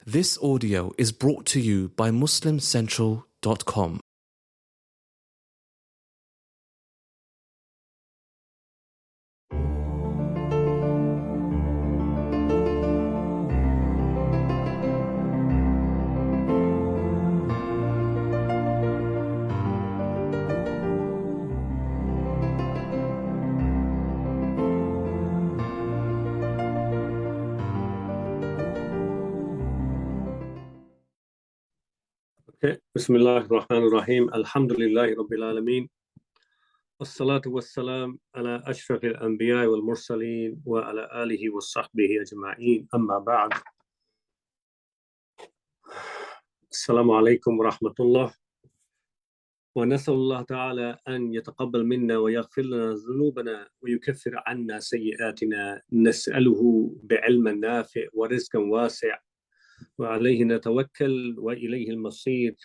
This audio is brought to you by MuslimCentral.com. Okay. Bismillah ar-Rahman ar-Rahim. Alhamdulillahi Rabbil Alameen. As-salatu was-salam ala ashraf al-anbiya wal-mursaleen wa ala alihi wa sahbihi ajma'een. Amma ba'd. Assalamu alaikum wa rahmatullah. Wa nas'alullah ta'ala an yataqabbal minna wa yaghfir lana dhunubana wa yukaffir 'anna sayyi'atina. Nas'aluhu bi'ilmin nafi' wa rizqan wasi'. وعليه نتوكل وإليه المصير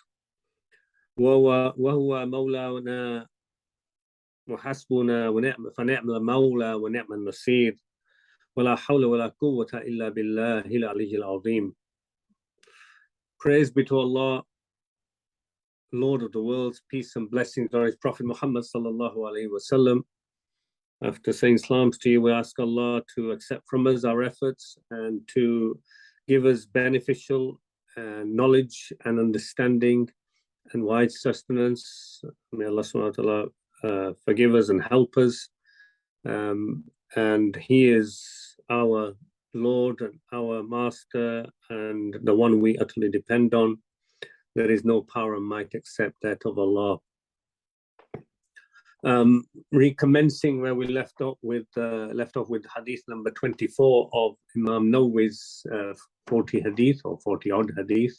وهو مولانا وحسبنا فنعم المولى ونعم النصير ولا حول ولا قوة إلا بالله العلي العظيم. Praise be to Allah, Lord of the worlds, peace and blessings on His Prophet Muhammad sallallahu alaihi wasallam. After saying salams to you, we ask Allah to accept from us our efforts and to give us beneficial knowledge and understanding and wide sustenance. May Allah subhanahu wa ta'ala forgive us and help us. And He is our Lord and our Master and the one we utterly depend on. There is no power and might except that of Allah. Recommencing where we left off with hadith number 24 of Imam Nawawi's 40 hadith or 40 odd hadith.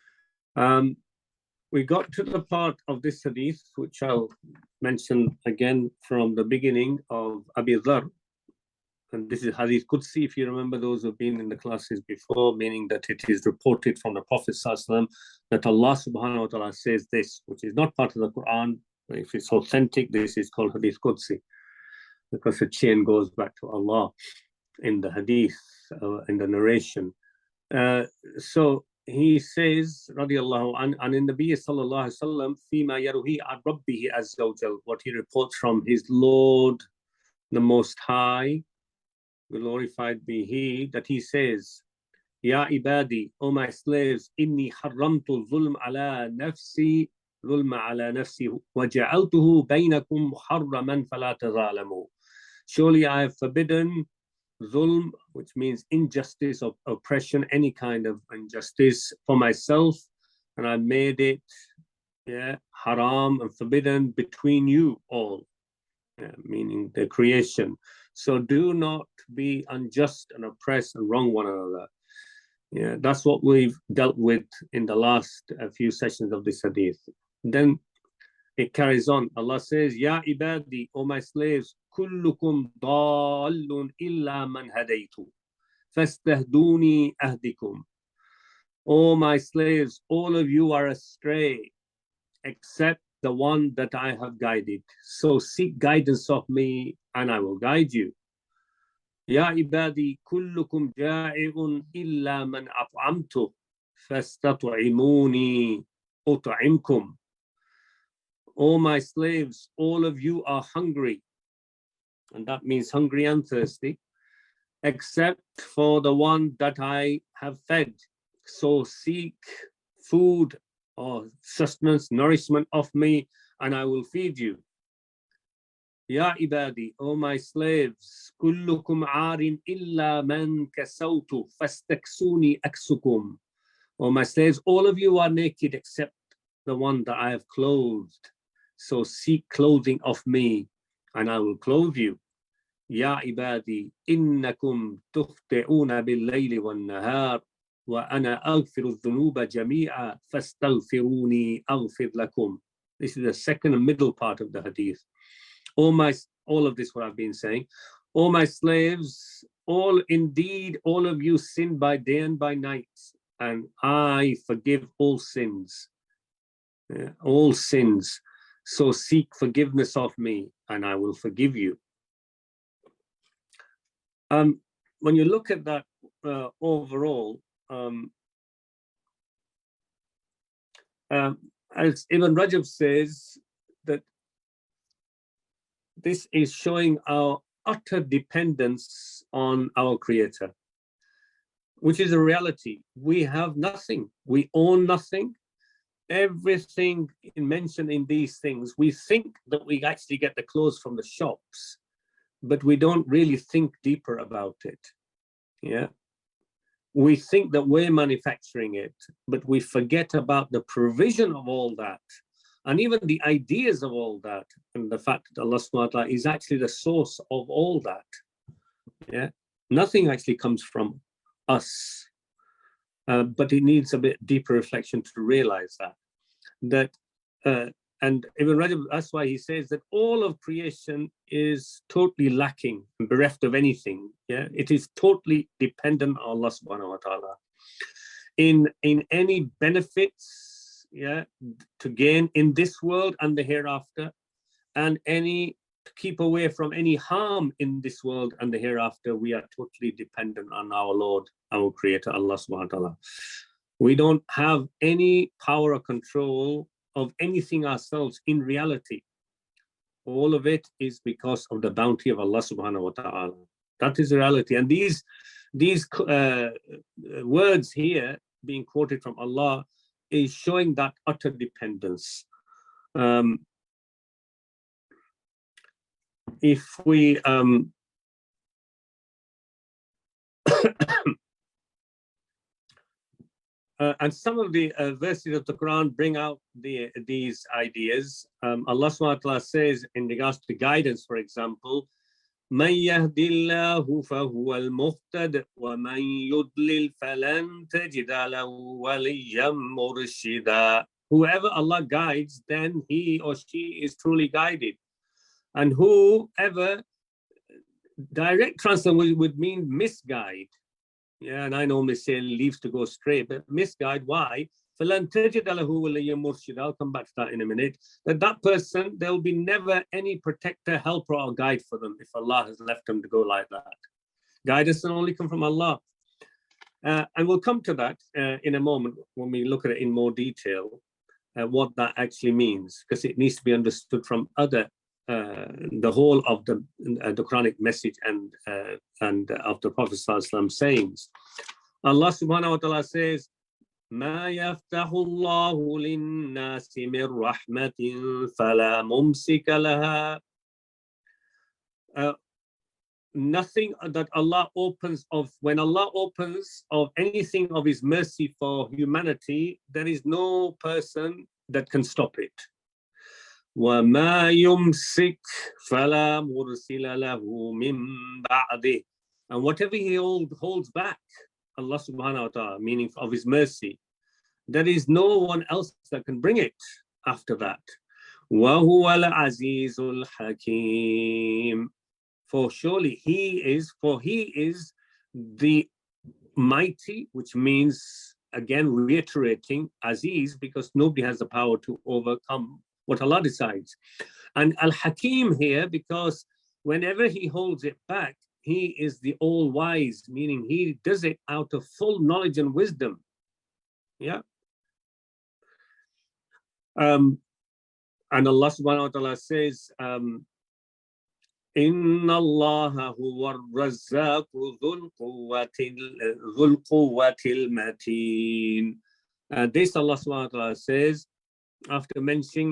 We got to the part of this hadith which I'll mention again from the beginning of Abi Dharr, and this is hadith Qudsi, if you remember, those who've been in the classes before, meaning that it is reported from the Prophet ﷺ that Allah subhanahu wa ta'ala says this, which is not part of the Quran. If it's authentic, this is called Hadith Qudsi, because the chain goes back to Allah in the Hadith, in the narration. So he says, radiyallahu an in Nabi sallallahu alaihi wasallam, fima yaruhi an rabbihi azza wa jal, what he reports from his Lord, the Most High, glorified be He, that he says, Ya ibadi, O my slaves, inni haramtu zulm ala nafsi ظلم على نفسي وجعلته بينكم محرما فلا تظالموا. Surely I have forbidden zulm, which means injustice or oppression, any kind of injustice, for myself, and I made it haram and forbidden between you all, meaning the creation. So do not be unjust and oppress and wrong one another. That's what we've dealt with in the last few sessions of this hadith. Then it carries on. Allah says, Ya ibadi, O my slaves, kullukum dallun illa man hadaytu, fastahduni ahdikum. O my slaves, all of you are astray, except the one that I have guided. So seek guidance of me, and I will guide you. Ya ibadi, kullukum ja'i'un illa man at'amtu, fastat'imuni ut'imkum. O my slaves, all of you are hungry, and that means hungry and thirsty, except for the one that I have fed. So seek food or sustenance, nourishment of me, and I will feed you. Ya ibadi, O my slaves, kullukum arin illa man kasawtu fastaksuni aksukum. O my slaves, all of you are naked except the one that I have clothed. So seek clothing of me, and I will clothe you. Ya ibadi, innakum tukhti'una bil-layli wan-nahar, wa ana aghfiru dhunuba jami'a, fastaghfiruni aghfir lakum. This is the second and middle part of the hadith. All of this what I've been saying. O my slaves, all of you sin by day and by night, and I forgive all sins. All sins. So seek forgiveness of me, and I will forgive you. When you look at that overall, as Ibn Rajab says, that this is showing our utter dependence on our Creator, which is a reality. We have nothing. We own nothing. Everything mentioned in these things, we think that we actually get the clothes from the shops, but we don't really think deeper about it. Yeah. We think that we're manufacturing it, but we forget about the provision of all that, and even the ideas of all that, and the fact that Allah subhanahu wa ta'ala is actually the source of all that. Yeah. Nothing actually comes from us. But it needs a bit deeper reflection to realize that and Ibn Rajab, that's why he says that all of creation is totally lacking and bereft of anything. Yeah, it is totally dependent on Allah subhanahu wa ta'ala in any benefits, yeah, to gain in this world and the hereafter, and any to keep away from any harm in this world and the hereafter. We are totally dependent on our Lord, our Creator, Allah subhanahu wa ta'ala. We don't have any power or control of anything ourselves in reality. All of it is because of the bounty of Allah subhanahu wa ta'ala. That is the reality. And these words here being quoted from Allah is showing that utter dependence. If we and some of the verses of the Quran bring out these ideas. Allah subhanahu wa ta'ala says in regards to guidance, for example, مَن يَهْدِ اللَّهُ فَهُوَ الْمُهْتَدِ وَمَن يُضْلِلْ فَلَن تَجِدَ لَهُ وَلِيًّا مُرْشِدًا. Whoever Allah guides, then he or she is truly guided. And whoever, direct translation would mean misguide. Yeah, and I normally say leaves to go astray, but misguide. Why? I'll come back to that in a minute. That person, there will be never any protector, helper, or guide for them if Allah has left them to go like that. Guidance can only come from Allah. And we'll come to that in a moment when we look at it in more detail, what that actually means, because it needs to be understood from the whole of the Quranic message and of the Prophet ﷺ sayings. Allah subhanahu wa ta'ala says, مَا يَفْتَحُ اللَّهُ لِلنَّاسِ مِنْ رَحْمَةٍ فَلَا مُمْسِكَ لَهَا. Nothing that Allah opens of, when Allah opens of anything of His mercy for humanity, there is no person that can stop it. وَمَا يُمْسِكْ فَلَا مُرْسِلَ لَهُ مِنْ بَعْدِهِ. And whatever He holds back, Allah subhanahu wa ta'ala, meaning of His mercy, there is no one else that can bring it after that. وَهُوَ الْعَزِيزُ الْحَكِيمُ. For surely He is the mighty, which means, again, reiterating, Aziz, because nobody has the power to overcome what Allah decides. And Al-Hakim here, because whenever He holds it back, He is the all-wise, meaning He does it out of full knowledge and wisdom. Yeah. And Allah subhanahu wa ta'ala says, Inna Allah huwa ar-razzaq dhul quwwatil mateen. This Allah subhanahu wa ta'ala says, after mentioning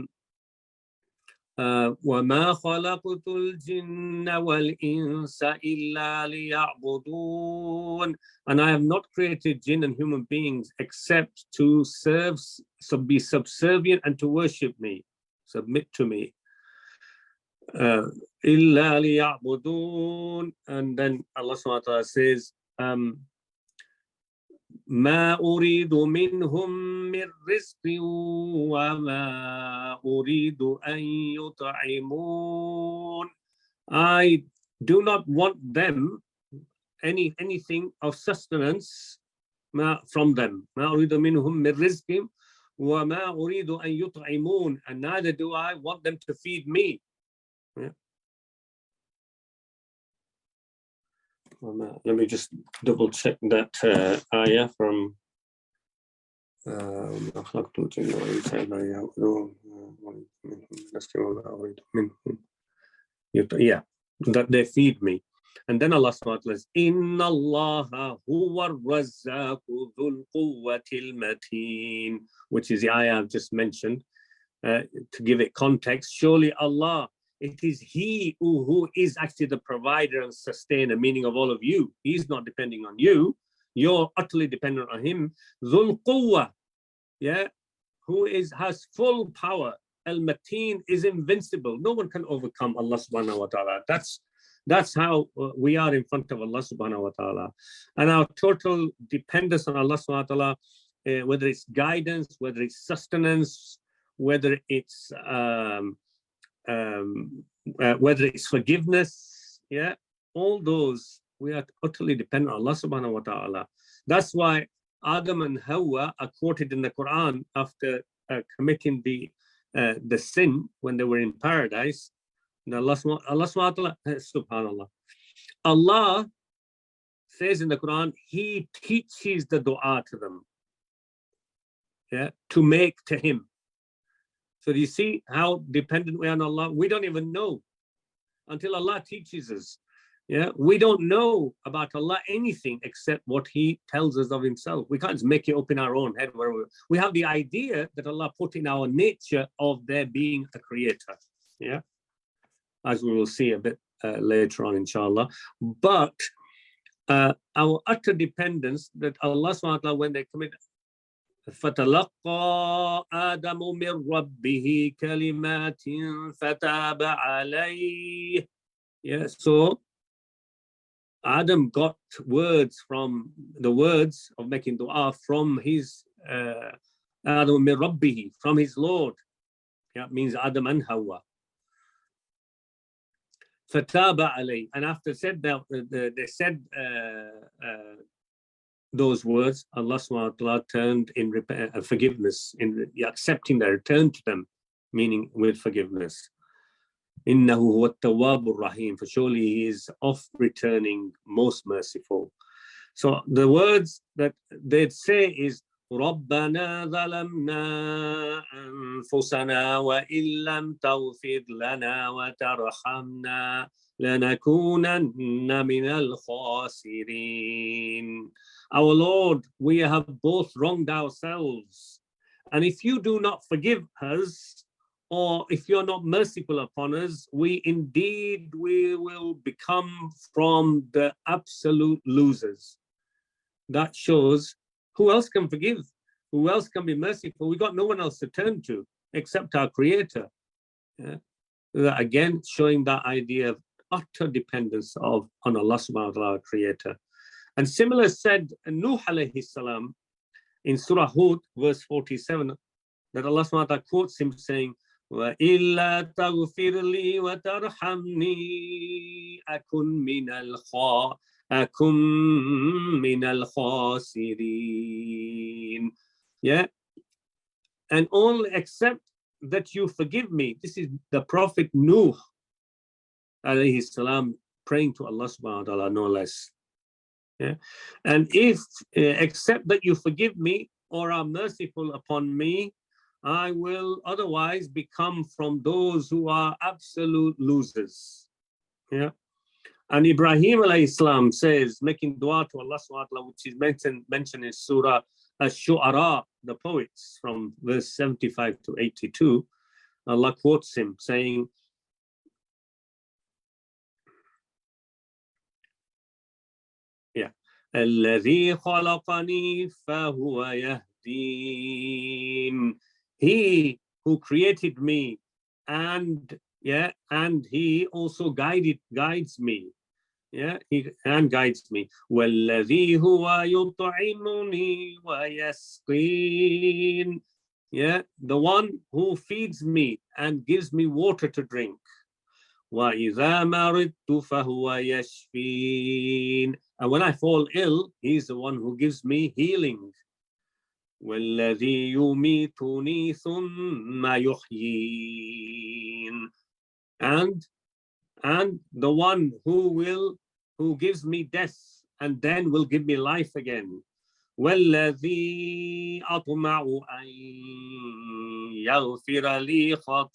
وَمَا خَلَقْتُ الْجِنَّ وَالْإِنسَ إِلَّا لِيَعْبُدُونَ. And I have not created jinn and human beings except to serve, be subservient and to worship me, submit to me. إِلَّا لِيَعْبُدُونَ. And then Allah subhanahu wa ta'ala says, ما أريد منهم من رزق وما أريد أن يطعمون. I do not want them anything of sustenance from them. ما أريد منهم من رزق وما أريد أن يطعمون. And neither do I want them to feed me. Yeah. Let me just double check that ayah from ما خلقت الجن والإنس إلا ليعبدون yeah, that they feed me. And then Allah subhanahu wa ta'ala says, Inna Allaha huwa razzaqu dhul quwwatil mateen, which is the ayah I've just mentioned. To give it context, surely Allah, it is He who is actually the provider and sustainer, meaning of all of you. He's not depending on you. You're utterly dependent on Him. Dhul quwwa, yeah, who has full power. Al-Mateen is invincible. No one can overcome Allah subhanahu wa ta'ala. That's how we are in front of Allah subhanahu wa ta'ala. And our total dependence on Allah subhanahu wa ta'ala, whether it's guidance, whether it's sustenance, whether it's forgiveness, yeah, all those, we are utterly dependent on Allah subhanahu wa ta'ala. That's why Adam and Hawa are quoted in the Quran after committing the sin when they were in paradise. And Allah subhanallah, Allah says in the Quran, He teaches the dua to them, yeah, to make to Him. So do you see how dependent we are on Allah? We don't even know until Allah teaches us. Yeah, we don't know about Allah anything except what He tells us of Himself. We can't just make it up in our own head. We have the idea that Allah put in our nature of there being a creator. Yeah, as we will see a bit later on, inshallah. But our utter dependence that Allah subhanahu wa ta'ala, when they commit, فَتَلَقَّى آدَمُ مِنْ رَبِّهِ كَلِمَاتٍ فَتَابَ عَلَيْهِ. Yeah, so Adam got words from the words of making dua from his Adam min Rabbihi, from his Lord. Yeah, it means Adam and Hawa. Fataba alayh. And after said that, they said those words, Allah subhanahu wa ta'ala turned in forgiveness, in accepting their return to them, meaning with forgiveness. Innahu huwa at-tawwabur rahim, for surely He is oft returning, most merciful. So the words that they'd say is رَبَّنَا ظَلَمْنَا أَنفُسَنَا وَإِن لَّمْ تَغْفِرْ لَنَا وَتَرْحَمْنَا لَنَكُونَنَّ مِنَ الْخَاسِرِينَ. Our Lord, we have both wronged ourselves, and if you do not forgive us, or if you're not merciful upon us, we will become from the absolute losers. That shows who else can forgive? Who else can be merciful? We got no one else to turn to except our Creator. Yeah? Again, showing that idea of utter dependence on Allah subhanahu wa ta'ala, our Creator. And similar said Nuh alayhi salam in Surah Hud, verse 47, that Allah subhanahu wa ta'ala quotes him saying, وَإِلَّا تَغْفِرْ لِي وَتَرْحَمْنِي أَكُنْ مِنَ الْخَاسِرِينَ. Yeah, and only except that you forgive me. This is the Prophet Nuh alayhi salam praying to Allah subhanahu wa ta'ala, no less. Yeah, and if except that you forgive me or are merciful upon me, I will otherwise become from those who are absolute losers. Yeah. And Ibrahim alayhi salam says, making dua to Allah subhanahu wa ta'ala, which is mentioned in Surah Ash-Shu'ara, the poets, from verse 75 to 82. Allah quotes him saying, الذي خلقني فهو يهدين. He who created me, and He also guides me. Yeah, He guides me. والذي هو يطعمني ويسقين. Yeah, the one who feeds me and gives me water to drink. وَإِذَا مَرِضْتُ فَهُوَ يَشْفِينِ. And when I fall ill, He's the one who gives me healing. وَالَّذِي يُمِيتُنِي ثُمَّ يُحْيِينِ. And the one who gives me death and then will give me life again. وَالَّذِي أَطْمَعُ أَن يَغْفِرَ لِي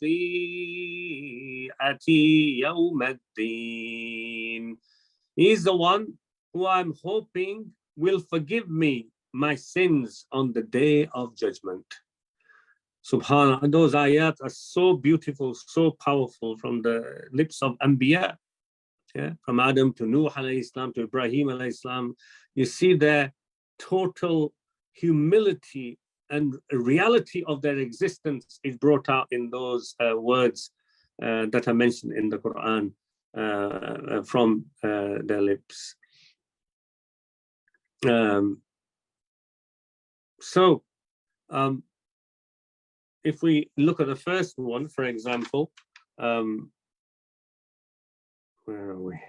خَطِيئَتِي يَوْمَ الدِّينِ. He is the one who I'm hoping will forgive me my sins on the day of judgment. Subhanallah. And those ayat are so beautiful, so powerful from the lips of Anbiya. Yeah? From Adam to Nuh alayhi salam to Ibrahim alayhi salam. You see their total humility and reality of their existence is brought out in those words that are mentioned in the Quran from their lips. If we look at the first one, for example, where are we?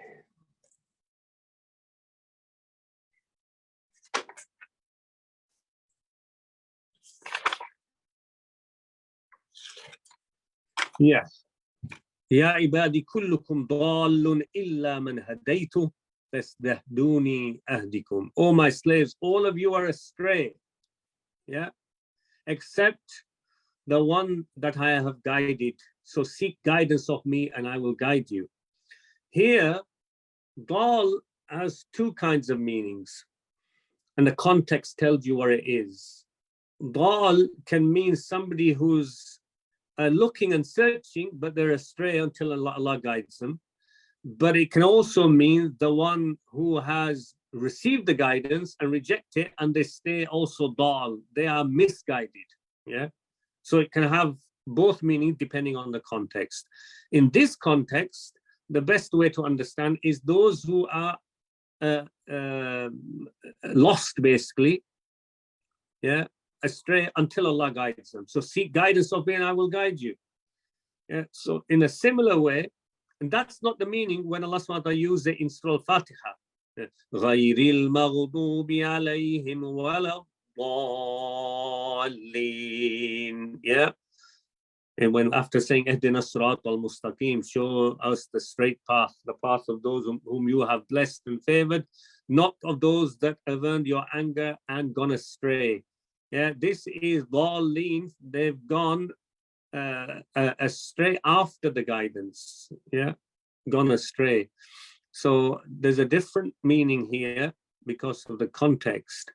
Yes. يا عبادي كلكم ضال إلا من هديته فاستهدوني أهدكم. O my slaves, all of you are astray. Yeah. Except the one that I have guided. So seek guidance of me and I will guide you. Here, dal has two kinds of meanings. And the context tells you what it is. Dal can mean somebody who's looking and searching, but they're astray until Allah guides them. But it can also mean the one who has received the guidance and reject it, and they stay also dal. They are misguided. Yeah. So it can have both meanings depending on the context. In this context, the best way to understand is those who are lost, basically. Yeah. Astray until Allah guides them. So seek guidance of me and I will guide you. Yeah. So in a similar way, and that's not the meaning when Allah subhanahu wa ta'ala uses it in Surah Al-Fatiha. غَيْرِ الْمَغْضُوبِ عَلَيْهِمْ وَلَا الضَّالِّينَ. Yeah. And when after saying Ihdina Sirat al-Mustaqim, show us the straight path, the path of those whom you have blessed and favored, not of those that have earned your anger and gone astray. Yeah, this is dhalleen. They've gone astray after the guidance. Yeah, gone astray. So there's a different meaning here because of the context.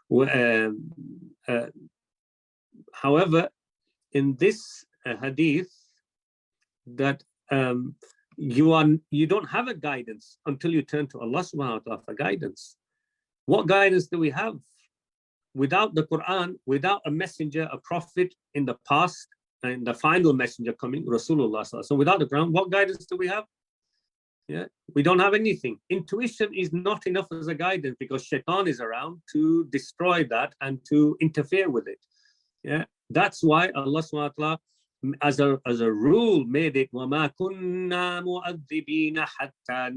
However, in this hadith, that you don't have a guidance until you turn to Allah subhanahu wa ta'ala for guidance. What guidance do we have? Without the Quran, without a messenger, a prophet in the past, and the final messenger coming, Rasulullah. So without the Quran, what guidance do we have? Yeah, we don't have anything. Intuition is not enough as a guidance because shaitan is around to destroy that and to interfere with it. Yeah, that's why Allah subhanahu wa ta'ala, as a rule, made it وَمَا كُنَّا مُؤَذِّبِينَ حَتَّى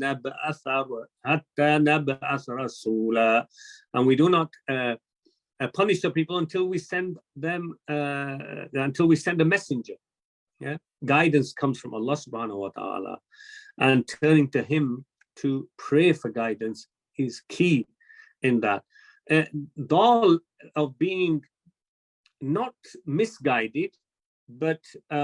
نَبْعَثَ رَسُولًا. And we do not punish the people until we send them, until we send a messenger. Yeah, guidance comes from Allah subhanahu wa ta'ala, and turning to Him to pray for guidance is key in that. Dal of being not misguided, but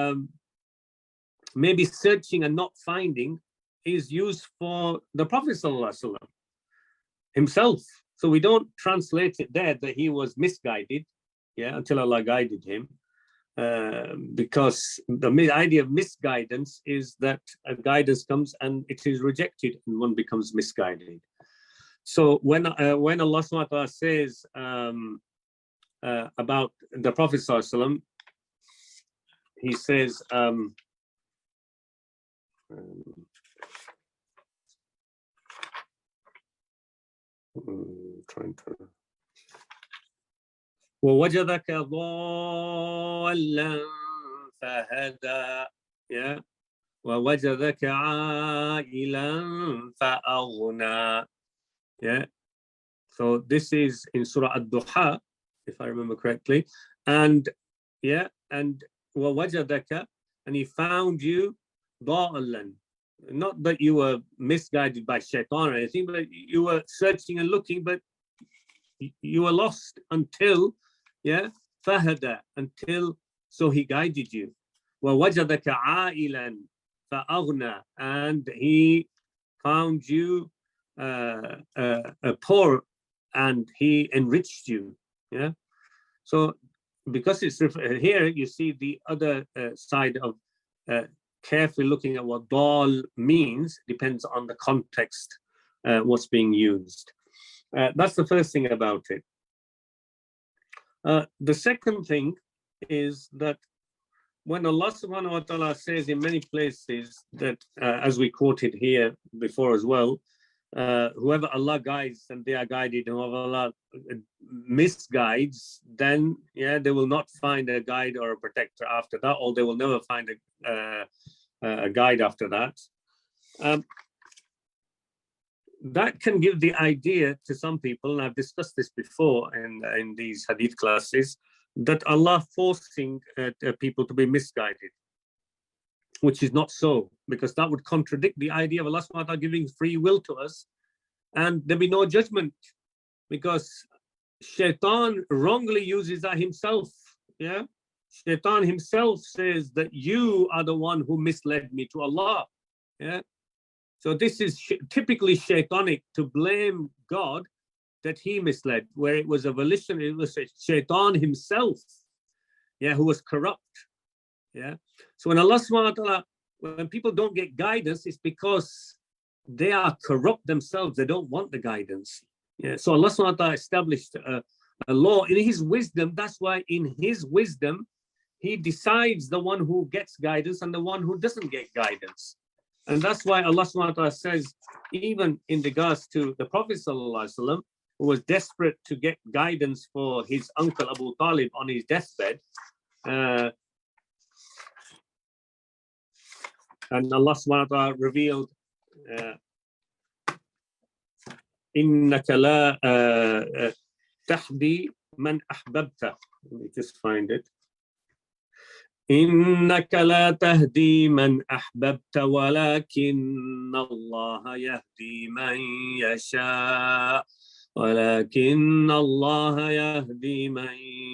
maybe searching and not finding is used for the Prophet ﷺ himself. So we don't translate it there that he was misguided, yeah, until Allah guided him, because the idea of misguidance is that a guidance comes and it is rejected and one becomes misguided. So when Allah subhanahu wa ta'ala says about the Prophet sallallahu alaihi wasallam, he says, trying to وَوَجَدَكَ ضَالًّا فَهَدَى. Yeah. وَوَجَدَكَ عَائِلًا فَأَغْنَى. Yeah. So this is in Surah Ad-Duha, if I remember correctly. And yeah, and وَوَجَدَكَ, and he found you ضَالًّا. Not that you were misguided by shaitan or anything, but you were searching and looking, but you were lost until, fahada, until, so he guided you. وَوَجَدَكَ عَائِلًا فَأَغْنَى, and he found you poor and he enriched you. Yeah. So because it's here, you see the other side of carefully looking at what dal means depends on the context, what's being used. That's the first thing about it. The second thing is that when Allah subhanahu wa ta'ala says in many places that, as we quoted here before as well, whoever Allah guides and they are guided, and whoever Allah misguides, then they will not find a guide or a protector after that, or they will never find a guide after that. That can give the idea to some people, and I've discussed this before in these hadith classes, that Allah forcing people to be misguided, which is not so, because that would contradict the idea of Allah subhanahu wa ta'ala giving free will to us, and there'd be no judgment, because Shaitan wrongly uses that himself. Yeah, Shaitan himself says that you are the one who misled me to Allah. Yeah, so this is typically Shaitanic to blame God that he misled, where it was a volition, it was Shaitan himself, who was corrupt. Yeah. So when Allah subhanahu wa ta'ala, when people don't get guidance, it's because they are corrupt themselves. They don't want the guidance. Yeah. So Allah subhanahu wa ta'ala established a law in his wisdom. That's why in his wisdom, he decides the one who gets guidance and the one who doesn't get guidance. And that's why Allah subhanahu wa ta'ala says, even in regards to the Prophet sallallahu alaihi wasallam, who was desperate to get guidance for his uncle Abu Talib on his deathbed, and Allah subhanahu wa ta'ala revealed, إِنَّكَ لَا تَهْدِي مَنْ أَحْبَبْتَ. Let me just find it. إِنَّكَ لَا تَهْدِي مَنْ أَحْبَبْتَ وَلَكِنَّ اللَّهَ يَهْدِي مَنْ يَشَاءُ ولكن الله يهدي من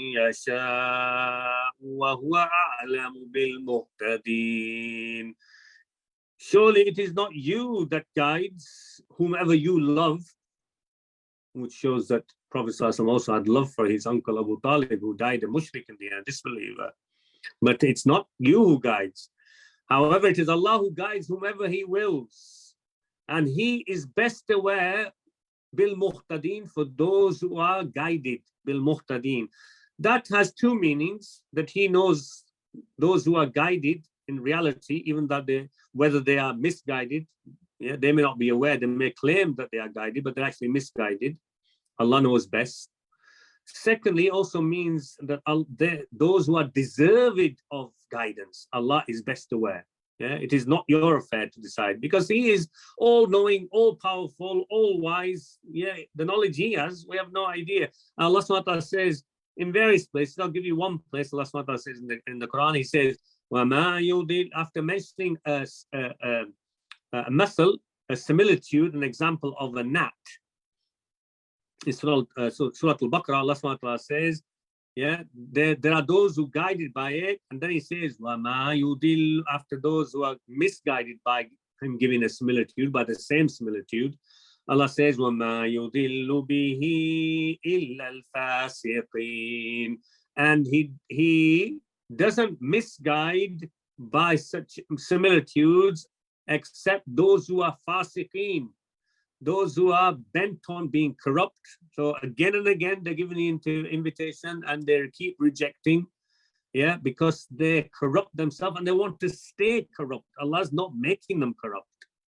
يشاء وهو أعلم بالمهتدين. Surely it is not you that guides whomever you love, which shows that Prophet ﷺ also had love for his uncle Abu Talib, who died a mushrik in the end, disbeliever. But it's not you who guides. However, it is Allah who guides whomever he wills, and he is best aware bil muhtadin, for those who are guided, bil muhtadin. That has two meanings, that he knows those who are guided in reality, even that whether they are misguided, they may not be aware, they may claim that they are guided, but they're actually misguided. Allah knows best. Secondly, also means that those who are deserving of guidance, Allah is best aware. It is not your affair to decide, because he is all-knowing, all-powerful, all-wise. The knowledge he has, we have no idea. Allah subhanahu wa ta'ala says in various places, I'll give you one place, Allah subhanahu wa ta'ala says in the Quran, he says, وَمَا يُضِلْ, after mentioning a masal, a similitude, an example of a gnat. In Surah Al-Baqarah, Allah subhanahu wa ta'ala says, there are those who are guided by it, and then he says, وَمَا يُضِلُّ, after those who are misguided by him giving a similitude, by the same similitude, Allah says, وَمَا يُضِلُّ بِهِ إِلَّا الْفَاسِقِينَ, and he doesn't misguide by such similitudes except those who are fasiqeen, those who are bent on being corrupt. So again and again, they're given the invitation and they keep rejecting, because they corrupt themselves and they want to stay corrupt. Allah's not making them corrupt.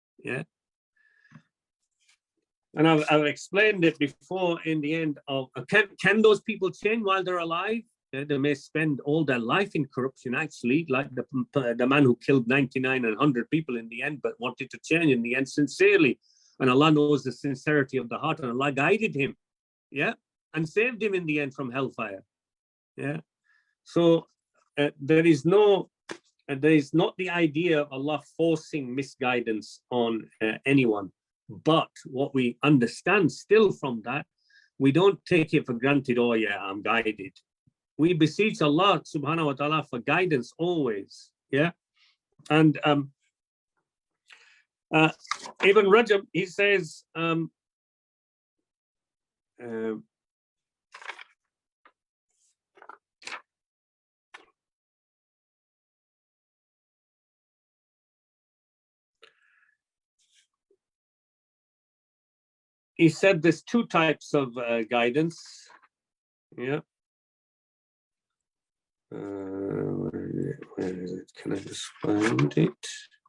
And I've explained it before in the end of, can those people change while they're alive? They may spend all their life in corruption, actually, like the man who killed 99 and 100 people in the end, but wanted to change in the end sincerely. And Allah knows the sincerity of the heart, and Allah guided him, and saved him in the end from hellfire. So there is not the idea of Allah forcing misguidance on anyone. But what we understand still from that we don't take it for granted. Oh yeah, I'm guided. We beseech Allah subhanahu wa ta'ala for guidance always. Yeah. And Ibn Rajab, he says, he said there's two types of guidance. Yeah. Where is it? Can I just find it?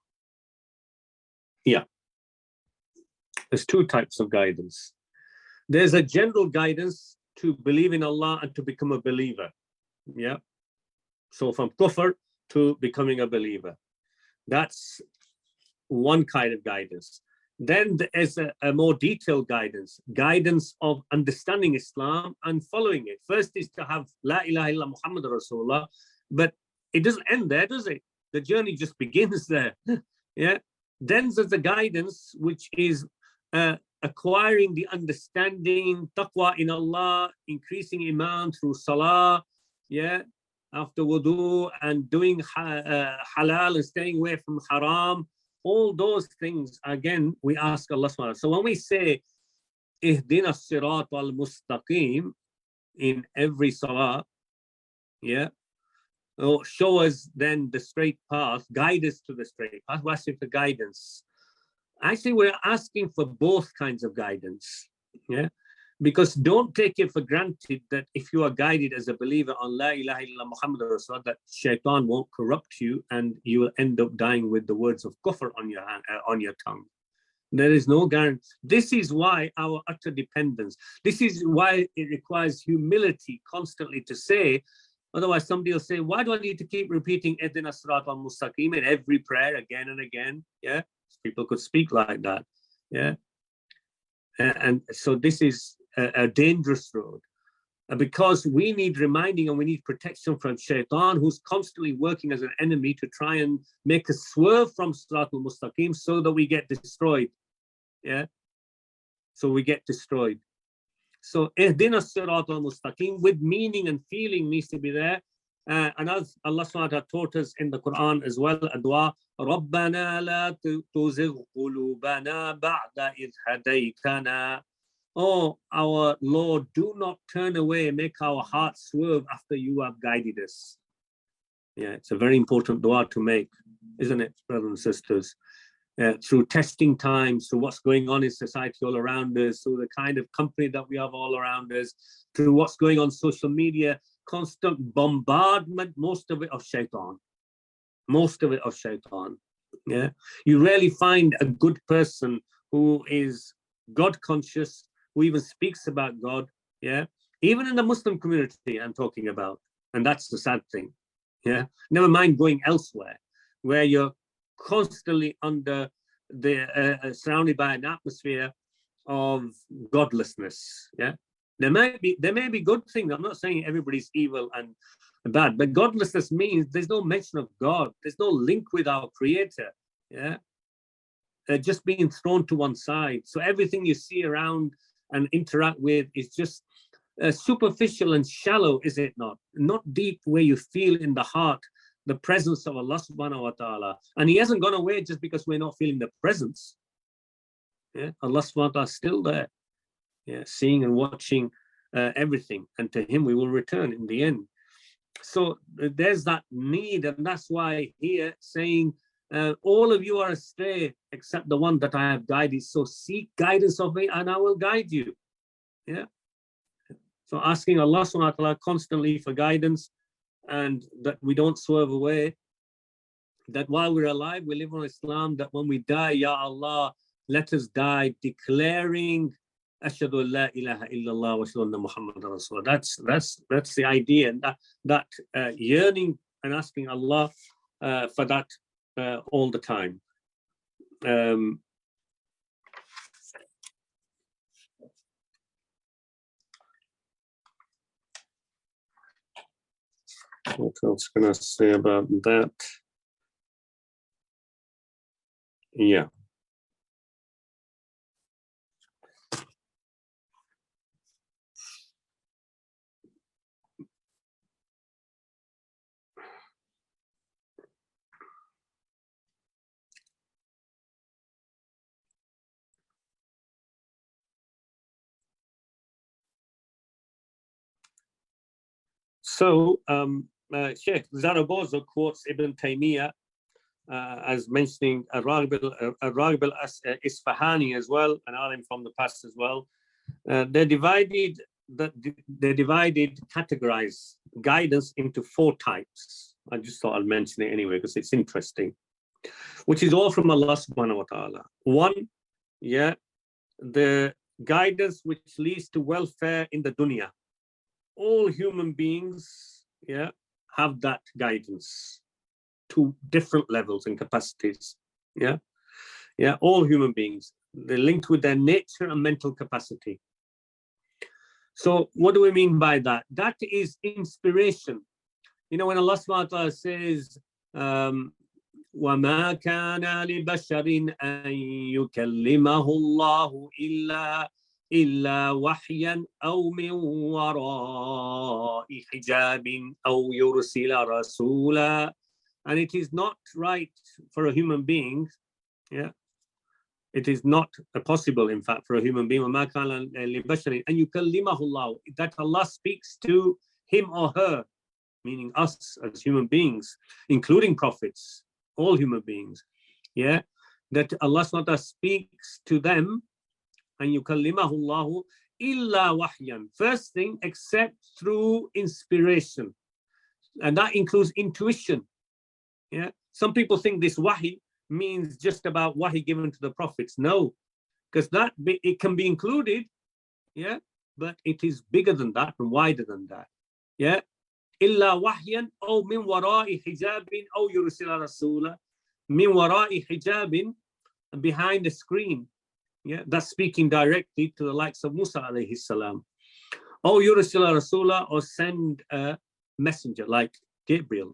Yeah. There's two types of guidance. There's a general guidance to believe in Allah and to become a believer. Yeah. So from kufr to becoming a believer. That's one kind of guidance. Then there's a more detailed guidance of understanding Islam and following it. First is to have La ilaha illa Muhammad Rasulullah, but it doesn't end there, does it? The journey just begins there. Yeah. Then there's the guidance which is acquiring the understanding, taqwa in Allah, increasing iman through salah, yeah, after wudu, and doing halal and staying away from haram. All those things, again, we ask Allah subhanahu wa ta'ala. So when we say ihdina sirat al mustaqim in every salah, yeah, show us then the straight path, guide us to the straight path. We're asking for guidance. Actually, we're asking for both kinds of guidance. Yeah. Because don't take it for granted that if you are guided as a believer on La ilaha illa Muhammad Rasulullah, that shaitan won't corrupt you and you will end up dying with the words of kufr on your tongue. There is no guarantee. This is why our utter dependence. This is why it requires humility constantly to say. Otherwise, somebody will say, why do I need to keep repeating Ihdina Sirat al-Mustaqim in every prayer again and again? Yeah, people could speak like that. Yeah, and so this is a dangerous road, because we need reminding and we need protection from shaitan, who's constantly working as an enemy to try and make us swerve from Sirat al-Mustaqim so that we get destroyed. Yeah, so we get destroyed. So Ihdina Sirat al-Mustaqim with meaning and feeling needs to be there. And as Allah subhanahu wa ta'ala taught us in the Quran as well, a dua, رَبَّنَا لَا تُزِغْ قُلُوبَنَا بَعْدَ إِذْ هَدَيْتَنَا. Oh, our Lord, do not turn away, make our hearts swerve after you have guided us. Yeah, it's a very important dua to make, isn't it, brothers and sisters? Through testing times, through what's going on in society all around us, through the kind of company that we have all around us, through what's going on social media, constant bombardment, most of it of shaitan. Most of it of shaitan. Yeah, you rarely find a good person who is God conscious, who even speaks about God. Yeah, even in the Muslim community, I'm talking about, and that's the sad thing. Yeah, never mind going elsewhere, where you're constantly under the surrounded by an atmosphere of godlessness. Yeah, there may be good things. I'm not saying everybody's evil and bad, but godlessness means there's no mention of God. There's no link with our Creator. Yeah, just being thrown to one side. So everything you see around and interact with is just superficial and shallow, is it not? Not deep, where you feel in the heart the presence of Allah subhanahu wa ta'ala. And He hasn't gone away just because we're not feeling the presence. Yeah, Allah subhanahu wa ta'ala is still there. Yeah, seeing and watching everything, and to Him we will return in the end. So there's that need, and that's why here saying, all of you are astray except the one that I have guided. So seek guidance of me and I will guide you. Yeah. So asking Allah subhanahu wa ta'ala constantly for guidance, and that we don't swerve away, that while we're alive, we live on Islam, that when we die, Ya Allah, let us die declaring Ashhadu an la ilaha illallah wa ashhadu anna Muhammadan Rasulullah. That's the idea, and that yearning and asking Allah for that all the time. What else can I say about that? Yeah. So Sheikh Zaragoza quotes Ibn Taymiyyah as mentioning Raghib al-Isfahani as well, an alim from the past as well. They categorize guidance into 4 types. I just thought I'd mention it anyway because it's interesting, which is all from Allah subhanahu wa ta'ala. 1, the guidance which leads to welfare in the dunya. All human beings have that guidance to different levels and capacities. All human beings, they're linked with their nature and mental capacity. So what do we mean by that? That is inspiration. You know, when Allah subhanahu wa ta'ala says, وَمَا كَانَ لِبَشَرٍ أَن يُكَلِّمَهُ اللَّهُ إِلَّا وَحْيًا أَوْ مِنْ وَرَاءِ حِجَابٍ أَوْ يُرْسِلَ رَسُولًا. And it is not right for a human being, it is not possible, in fact, for a human being, وَمَا كَانَ لِبَشَرٍ أَن يُكَلِّمَهُ اللَّهُ, that Allah speaks to him or her, meaning us as human beings, including prophets, all human beings, that Allah subhanahu wa ta'ala speaks to them, and yukallimahu Allahu illa wahyan. First thing, except through inspiration, and that includes intuition. Some people think this wahi means just about wahi given to the prophets. No, because it can be included, but it is bigger than that and wider than that. إلا وحيا أو من وراء حجاب أو يرسل رسولا. من وراء حجاب, behind the screen. That's speaking directly to the likes of Musa alayhi salam. أو يرسل رسولا, or send a messenger like Jibril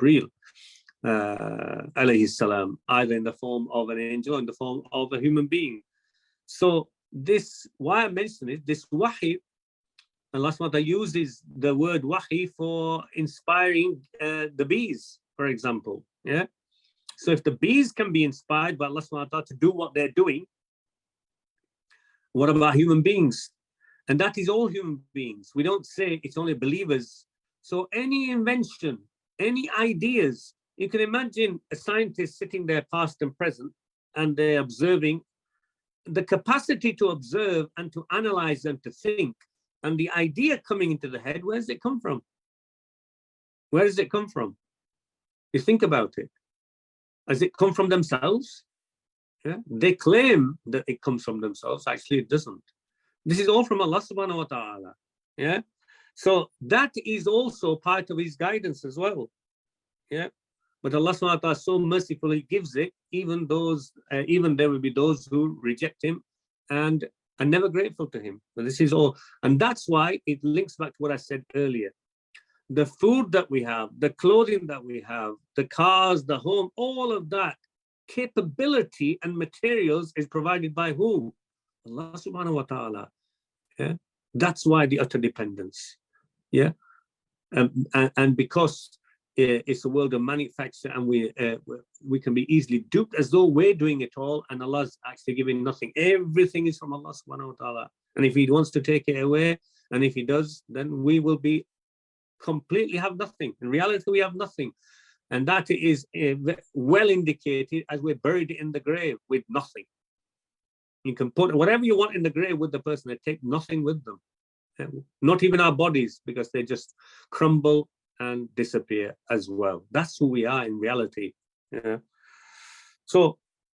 alayhi salam, either in the form of an angel or in the form of a human being. So this, why I mention it, this wahi, Allah subhanahu wa ta'ala uses the word wahi for inspiring the bees, for example. So if the bees can be inspired by Allah subhanahu wa ta'ala to do what they're doing, what about human beings? And that is all human beings. We don't say it's only believers. So any invention, any ideas, you can imagine a scientist sitting there past and present, and they're observing. The capacity to observe and to analyze and to think, and the idea coming into the head, where does it come from? Where does it come from? You think about it. Has it come from themselves? They claim that it comes from themselves. Actually, it doesn't. This is all from Allah subhanahu wa ta'ala. So that is also part of his guidance as well. But Allah subhanahu wa ta'ala so mercifully gives it, even there will be those who reject him and are never grateful to him. But this is all, and that's why it links back to what I said earlier. The food that we have, the clothing that we have, the cars, the home, all of that capability and materials is provided by who? Allah subhanahu wa ta'ala. That's why the utter dependence. And because it's a world of manufacture, and we can be easily duped as though we're doing it all, and Allah's actually giving nothing. Everything is from Allah subhanahu wa ta'ala. And if he wants to take it away, and if he does, then we will be completely have nothing. In reality, we have nothing. And that is well indicated as we're buried in the grave with nothing. You can put whatever you want in the grave with the person, they take nothing with them. Not even our bodies, because they just crumble and disappear as well. That's who we are in reality. So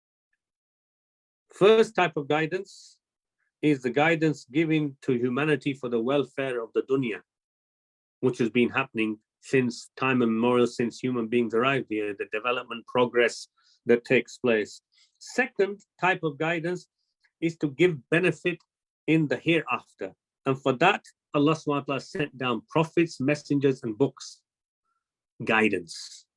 first type of guidance is the guidance given to humanity for the welfare of the dunya, which has been happening since time immemorial, since human beings arrived here, the development progress that takes place. Second type of guidance is to give benefit in the hereafter. And for that, Allah subhanahu wa ta'ala sent down prophets, messengers, and books. Guidance.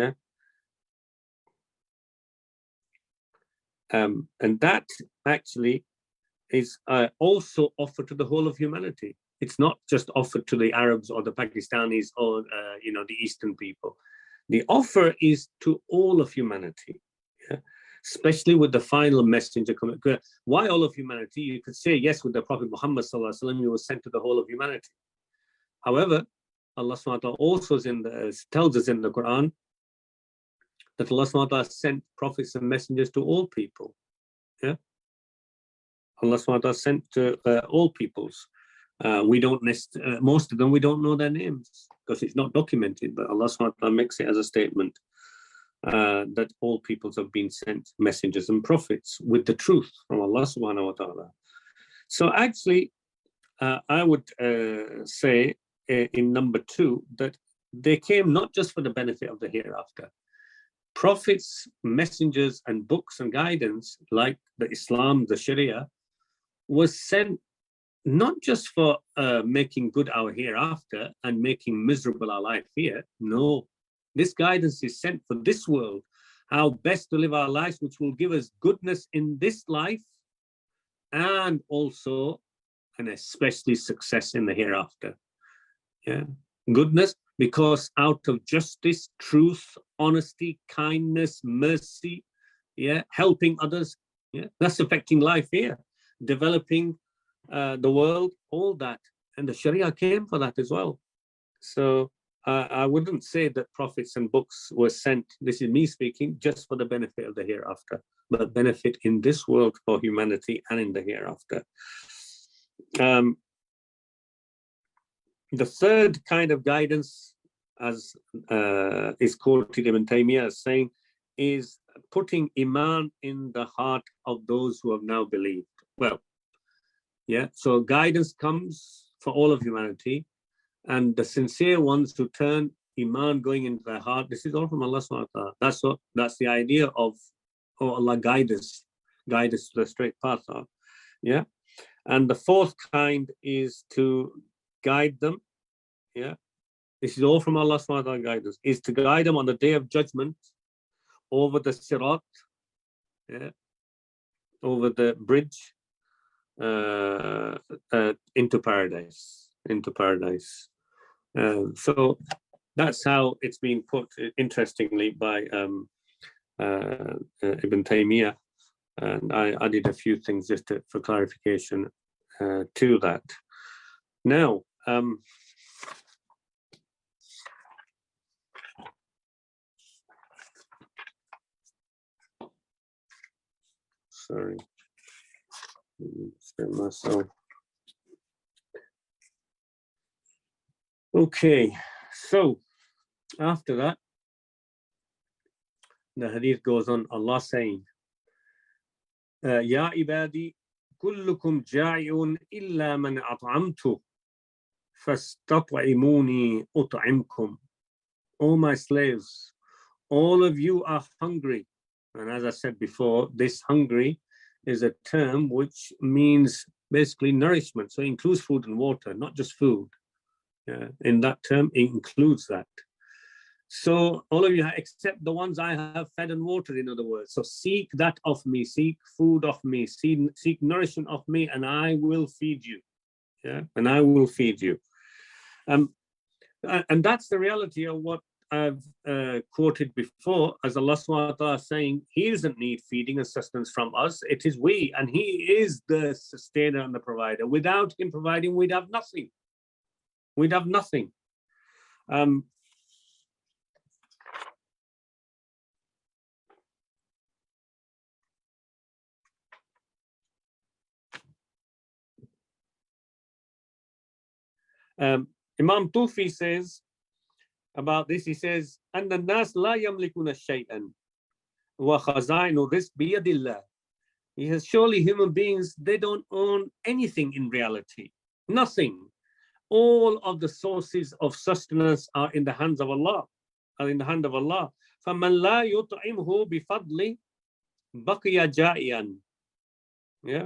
And that actually is also offered to the whole of humanity. It's not just offered to the Arabs or the Pakistanis or the Eastern people. The offer is to all of humanity, especially with the final messenger coming. Why all of humanity? You could say yes, with the Prophet Muhammad sallallahu alaihi wasallam, he was sent to the whole of humanity. However, Allah subhanahu wa ta'ala also tells us in the Quran that Allah subhanahu wa ta'ala sent prophets and messengers to all people. Yeah, Allah subhanahu wa ta'ala sent to all peoples. We don't most of them we don't know their names because it's not documented, but Allah subhanahu wa ta'ala makes it as a statement that all peoples have been sent messengers and prophets with the truth from Allah subhanahu wa ta'ala. So actually, I would say in number 2 that they came not just for the benefit of the hereafter. Prophets, messengers, and books and guidance like the Islam, the Sharia, was sent not just for making good our hereafter and making miserable our life here. No, this guidance is sent for this world, how best to live our lives, which will give us goodness in this life and also and especially success in the hereafter. Yeah, goodness, because out of justice, truth, honesty, kindness, mercy, yeah, helping others, yeah, that's affecting life here, developing the world, all that. And the Sharia came for that as well. So I wouldn't say that prophets and books were sent, this is me speaking, just for the benefit of the hereafter, but benefit in this world for humanity and in the hereafter. The third kind of guidance, as is quoted Ibn Taymiyyah as saying, is putting Iman in the heart of those who have now believed. Well, yeah, so guidance comes for all of humanity, and the sincere ones who turn Iman going into their heart, this is all from Allah subhanahu wa ta'ala. That's the idea of, oh, Allah guide us to the straight path. Yeah. And the fourth kind is to guide them. Yeah. This is all from Allah subhanahu wa ta'ala guidance, is to guide them on the day of judgment over the sirat, yeah, over the bridge into paradise. So that's how it's been put, interestingly, by Ibn Taymiyyah. And I added a few things just for clarification to that. Now, sorry, spin myself. Okay, so after that, the hadith goes on, Allah saying, Ya ibadi, kullukum ja'i'un illa man at'amtu, fastat'imuni ut'imkum. O my slaves, all of you are hungry. And as I said before, this hungry is a term which means basically nourishment. So it includes food and water, not just food. In that term, it includes that. So all of you, except the ones I have fed and watered, in other words. So seek that of me, seek food of me, seek nourishment of me, and I will feed you. Yeah, and I will feed you. And that's the reality of what I've quoted before, as Allah subhanahu wa ta'ala saying, He doesn't need feeding and sustenance from us, it is we, and He is the sustainer and the provider. Without Him providing, we'd have nothing. We'd have nothing. Imam Tufi says about this, he says, أَنَّ النَّاسِ لَا يَمْلِكُونَ شَيْئًا وَخَزَائِنُ الرِّزْقِ بِيَدِ اللَّهِ. He says, surely human beings, they don't own anything in reality. Nothing. All of the sources of sustenance are in the hands of Allah, are in the hand of Allah. فَمَنْ لَا يُطْعِمْهُ بِفَضْلِ بَقِيَ جَائِيًا. Yeah.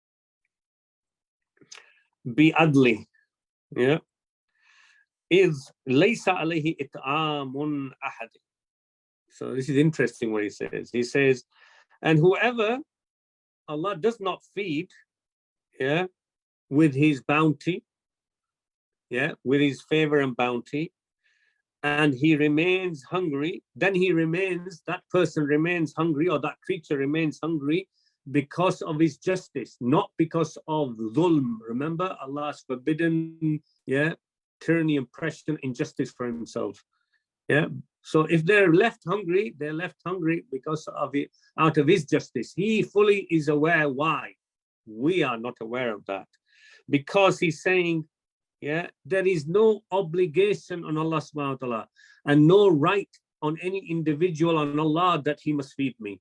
بِعَدْلِ. Yeah. Is laysa alayhi it'amun ahad. So this is interesting what he says. He says, and whoever Allah does not feed, yeah, with His bounty, yeah, with His favor and bounty, and he remains hungry, then that person remains hungry, or that creature remains hungry because of His justice, not because of dhulm. Remember, Allah has forbidden, yeah, tyranny, oppression, injustice for himself. Yeah. So if they're left hungry because of it, out of his justice. He fully is aware why. We are not aware of that. Because he's saying, yeah, there is no obligation on Allah subhanahu wa ta'ala and no right on any individual on Allah that he must feed me.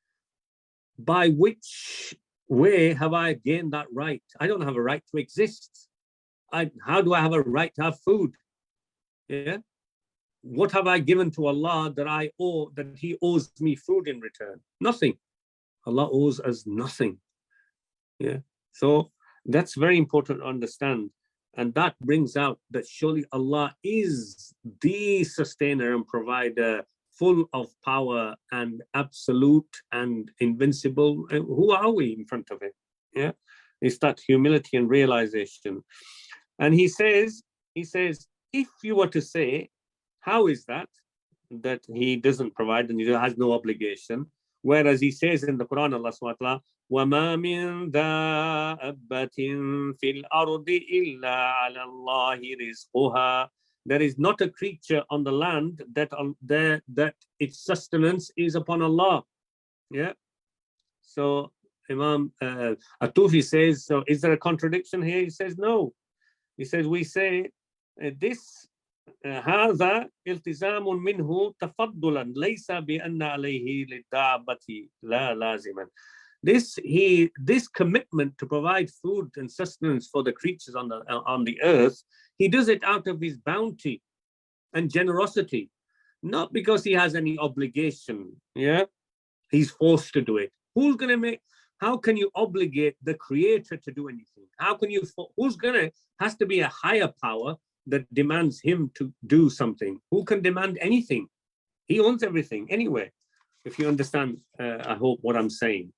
By which way have I gained that right? I don't have a right to exist. How do I have a right to have food? Yeah. What have I given to Allah that I owe, that he owes me food in return? Nothing. Allah owes us nothing. Yeah. So that's very important to understand. And that brings out that surely Allah is the sustainer and provider, full of power and absolute and invincible. And who are we in front of it? Yeah. It's that humility and realization. And he says, if you were to say, how is that he doesn't provide and he has no obligation? Whereas he says in the Quran, Allah subhanahu wa ta'ala, وَمَا مِن دَابَّةٍ فِي الْأَرْضِ إِلَّا عَلَى اللَّهِ رِزْقُهَا. There is not a creature on the land that its sustenance is upon Allah. Yeah. So Imam At-Tufi says, so is there a contradiction here? He says, no. He says, we say this هذا التزام منه تفضلا ليس بأن عليه للدابة لا لازما. This commitment to provide food and sustenance for the creatures on the earth, he does it out of his bounty and generosity, not because he has any obligation. Yeah, he's forced to do it. How can you obligate the creator to do anything? Has to be a higher power that demands him to do something. Who can demand anything? He owns everything anyway. If you understand, I hope what I'm saying.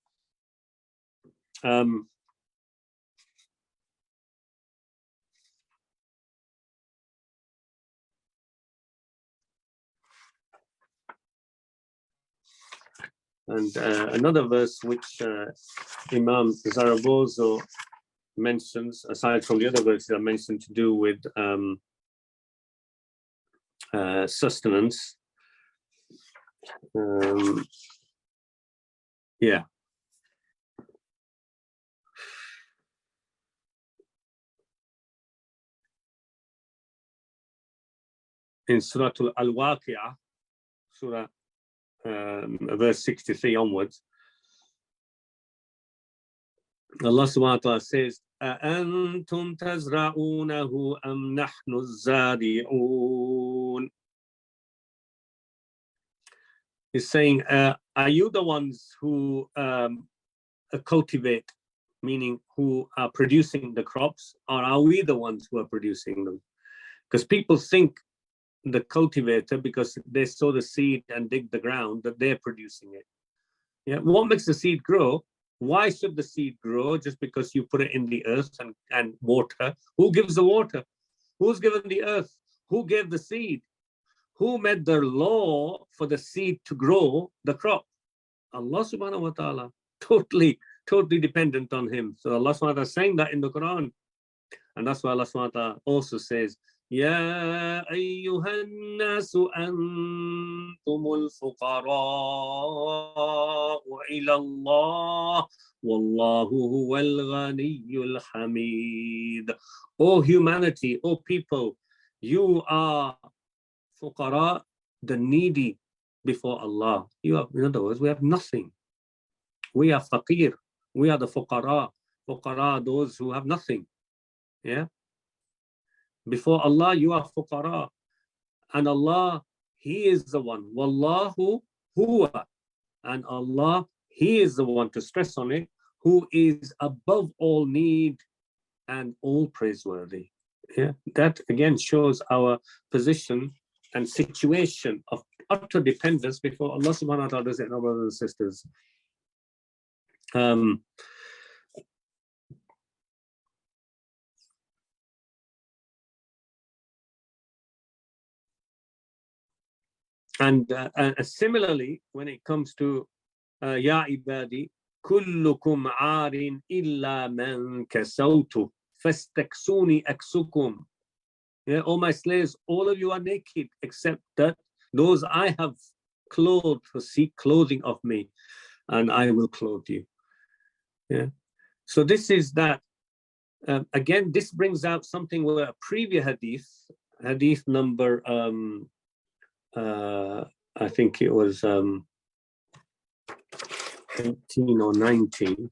And another verse which Imam Zaragoza mentions, aside from the other verses I mentioned, to do with sustenance. Yeah. In Surah Al-Waqi'ah, Surah verse 63 onwards, Allah subhanahu wa ta'ala says, أَأَنْتُمْ تَزْرَعُونَهُ أَمْ نَحْنُ الزَّارِعُونَ. He's saying, are you the ones who cultivate, meaning who are producing the crops, or are we the ones who are producing them? Because people think the cultivator, because they sow the seed and dig the ground, that they're producing it. Yeah. What makes the seed grow? Why should the seed grow just because you put it in the earth and water? Who gives the water? Who's given the earth? Who gave the seed? Who made the law for the seed to grow the crop? Allah subhanahu wa ta'ala. Totally dependent on him. So Allah subhanahu wa ta'ala is saying that in the Quran. And that's why Allah subhanahu wa ta'ala also says, يا أيها الناس أنتم الفقراء إلى الله والله هو الغني الحميد. O humanity, O people, you are fuqara, the needy before Allah. You have, in other words, we have nothing. We are faqir. We are the fuqara. Fuqara, those who have nothing. Yeah. Before Allah, you are fuqara. And Allah, He is the one. Wallahu huwa. And Allah, He is the one, to stress on it, who is above all need and all praiseworthy. Yeah, that again shows our position and situation of utter dependence before Allah subhanahu wa ta'ala, does it, brothers and sisters. And similarly, when it comes to Ya ibadi, kullukum aarin illa man kasawtu fastaksuni aksukum. Yeah, O my slaves, all of you are naked, except that those I have clothed who seek clothing of me, and I will clothe you. Yeah. So this is that. Again, this brings out something where a previous hadith number, I think it was 18 or 19.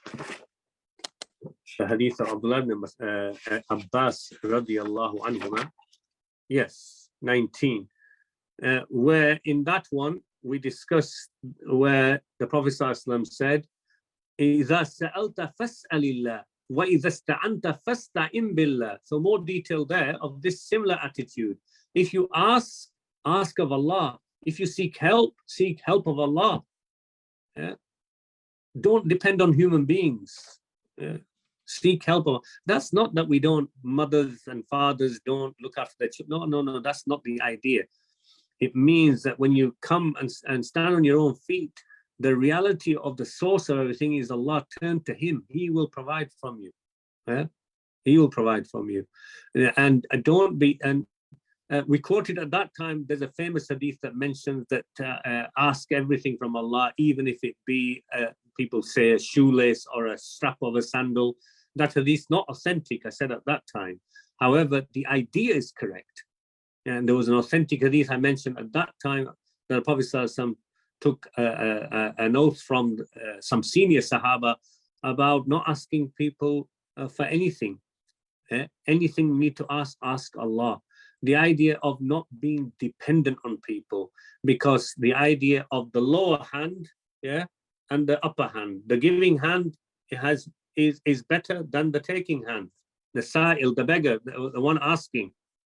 The hadith of Abdullah ibn Abbas radiallahu anhuma. Yes, 19. Where in that one we discussed where the Prophet ﷺ said, إِذَا سَأَلْتَ فَاسْأَلِ اللَّهِ وَإِذَا اسْتَعَنْتَ فَاسْتَعِنْ بِاللَّهِ. So more detail there of this similar attitude. If you ask of Allah. If you seek help of Allah. Yeah? Don't depend on human beings. Yeah? Seek help. That's not that we don't, mothers and fathers don't look after their children. No, that's not the idea. It means that when you come and stand on your own feet, the reality of the source of everything is Allah. Turn to Him. He will provide from you. Yeah? He will provide from you. And don't be, and we quoted at that time, there's a famous hadith that mentions that ask everything from Allah, even if it be, people say, a shoelace or a strap of a sandal. That hadith is not authentic, I said at that time. However, the idea is correct. And there was an authentic hadith I mentioned at that time that the Prophet ﷺ took an oath from some senior Sahaba about not asking people for anything. Anything you need to ask Allah. The idea of not being dependent on people, because the idea of the lower hand, and the upper hand, the giving hand is better than the taking hand. The sa'il, the beggar, the one asking.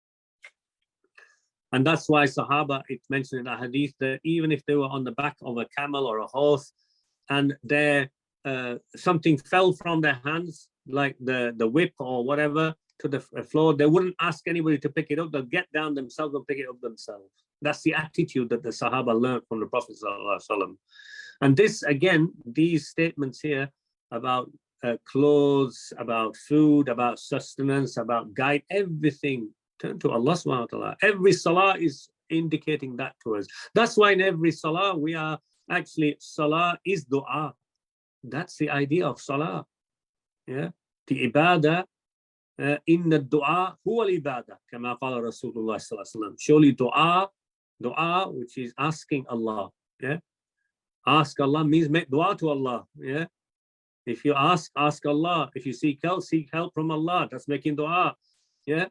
And that's why Sahaba, it's mentioned in the hadith that even if they were on the back of a camel or a horse and something fell from their hands, like the whip or whatever, to the floor, they wouldn't ask anybody to pick it up. They'll get down themselves and pick it up themselves. That's the attitude that the Sahaba learned from the Prophet ﷺ. And this, again, these statements here about clothes, about food, about sustenance, about guide, everything, turn to Allah subhanahu wa ta'ala. Every salah is indicating that to us. That's why in every salah we are actually, salah is dua. That's the idea of salah. Yeah, the ibadah, inna dua huwa al-ibadah, kama qala Rasulullah sallallahu alaihi wasallam. Surely dua, which is asking Allah. Yeah, ask Allah means make dua to Allah. Yeah, if you ask Allah. If you seek help from Allah. That's making dua. Yeah.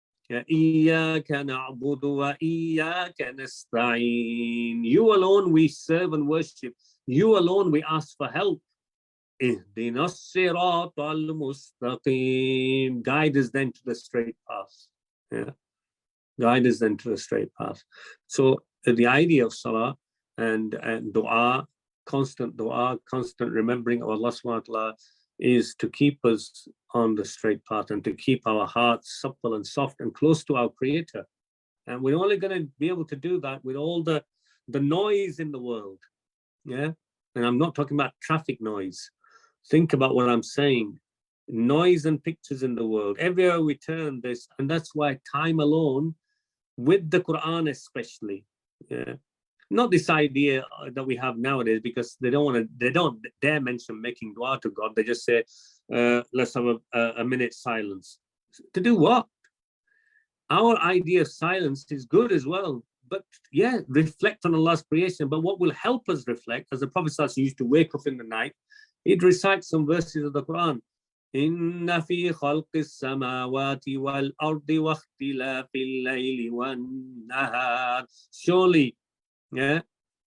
Iyyaka na'budu wa iyyaka nasta'in. You alone we serve and worship. You alone we ask for help. Ihdinas siratal mustaqim. Guide us then to the straight path. Yeah. Guide us then to the straight path. So the idea of salah and dua, constant remembering of Allah subhanahu wa ta'ala, is to keep us on the straight path and to keep our hearts supple and soft and close to our Creator. And we're only going to be able to do that with all the noise in the world. Yeah. And I'm not talking about traffic noise. Think about what I'm saying. Noise and pictures in the world. Everywhere we turn this, and that's why time alone, with the Quran especially, not this idea that we have nowadays, because they don't dare mention making dua to God. They just say, let's have a minute silence. To do what? Our idea of silence is good as well. But reflect on Allah's creation. But what will help us reflect, as the Prophet used to wake up in the night, he'd recite some verses of the Quran. Inna fi khalqis samawati wal ardi wa ikhtilafil layli wan nahar. Surely, in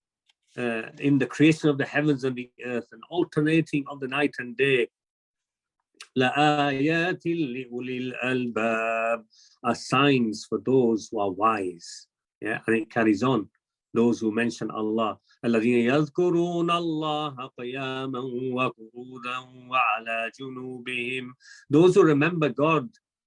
the creation of the heavens and the earth and alternating of the night and day, la ayatil li ulil albab, are signs for those who are wise. And it carries on. Those who mention Allah, الذين يذكرون الله قياما وقعودا وعلى جنوبهم. Those who remember God,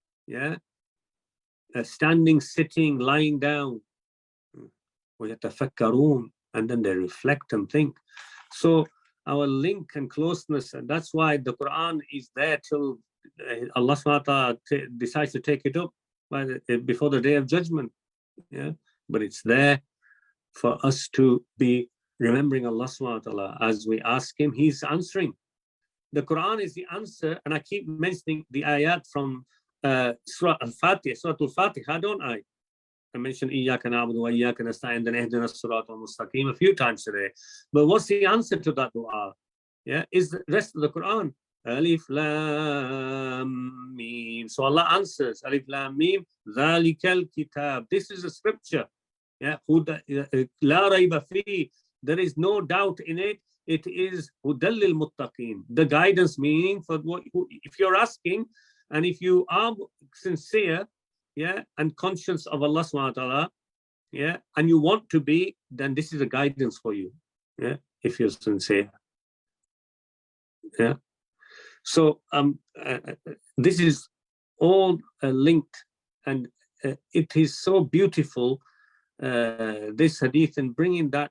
standing, sitting, lying down. ويتفكرون, and then they reflect and think. So our link and closeness, and that's why the Quran is there till Allah subhanahu wa ta'ala decides to take it up. before the day of judgment. Yeah, but it's there for us to be remembering Allah subhanahu wa ta'ala as we ask him. He's answering. The Quran is the answer, and I keep mentioning the ayat from Surah Al-Fatiha, Surah Al-Fatiha, don't I? I mentioned Iyyaka na'budu wa iyyaka nasta'in, then ihdina as-sirata al-mustaqim a few times today. But what's the answer to that dua? Yeah, is the rest of the Quran. Alif Lam Mim. So Allah answers, Alif Lam Mim, Dhalikal Kitab. This is a scripture. Yeah, La Rayba Fi. There is no doubt in it. It is Hudal lil Muttaqin. The guidance, meaning for what, if you're asking, and if you are sincere, yeah, and conscious of Allah subhanahu wa ta'ala, yeah, and you want to be, then this is a guidance for you. Yeah, if you're sincere. Yeah. So this is all linked, and it is so beautiful, this hadith, and bringing that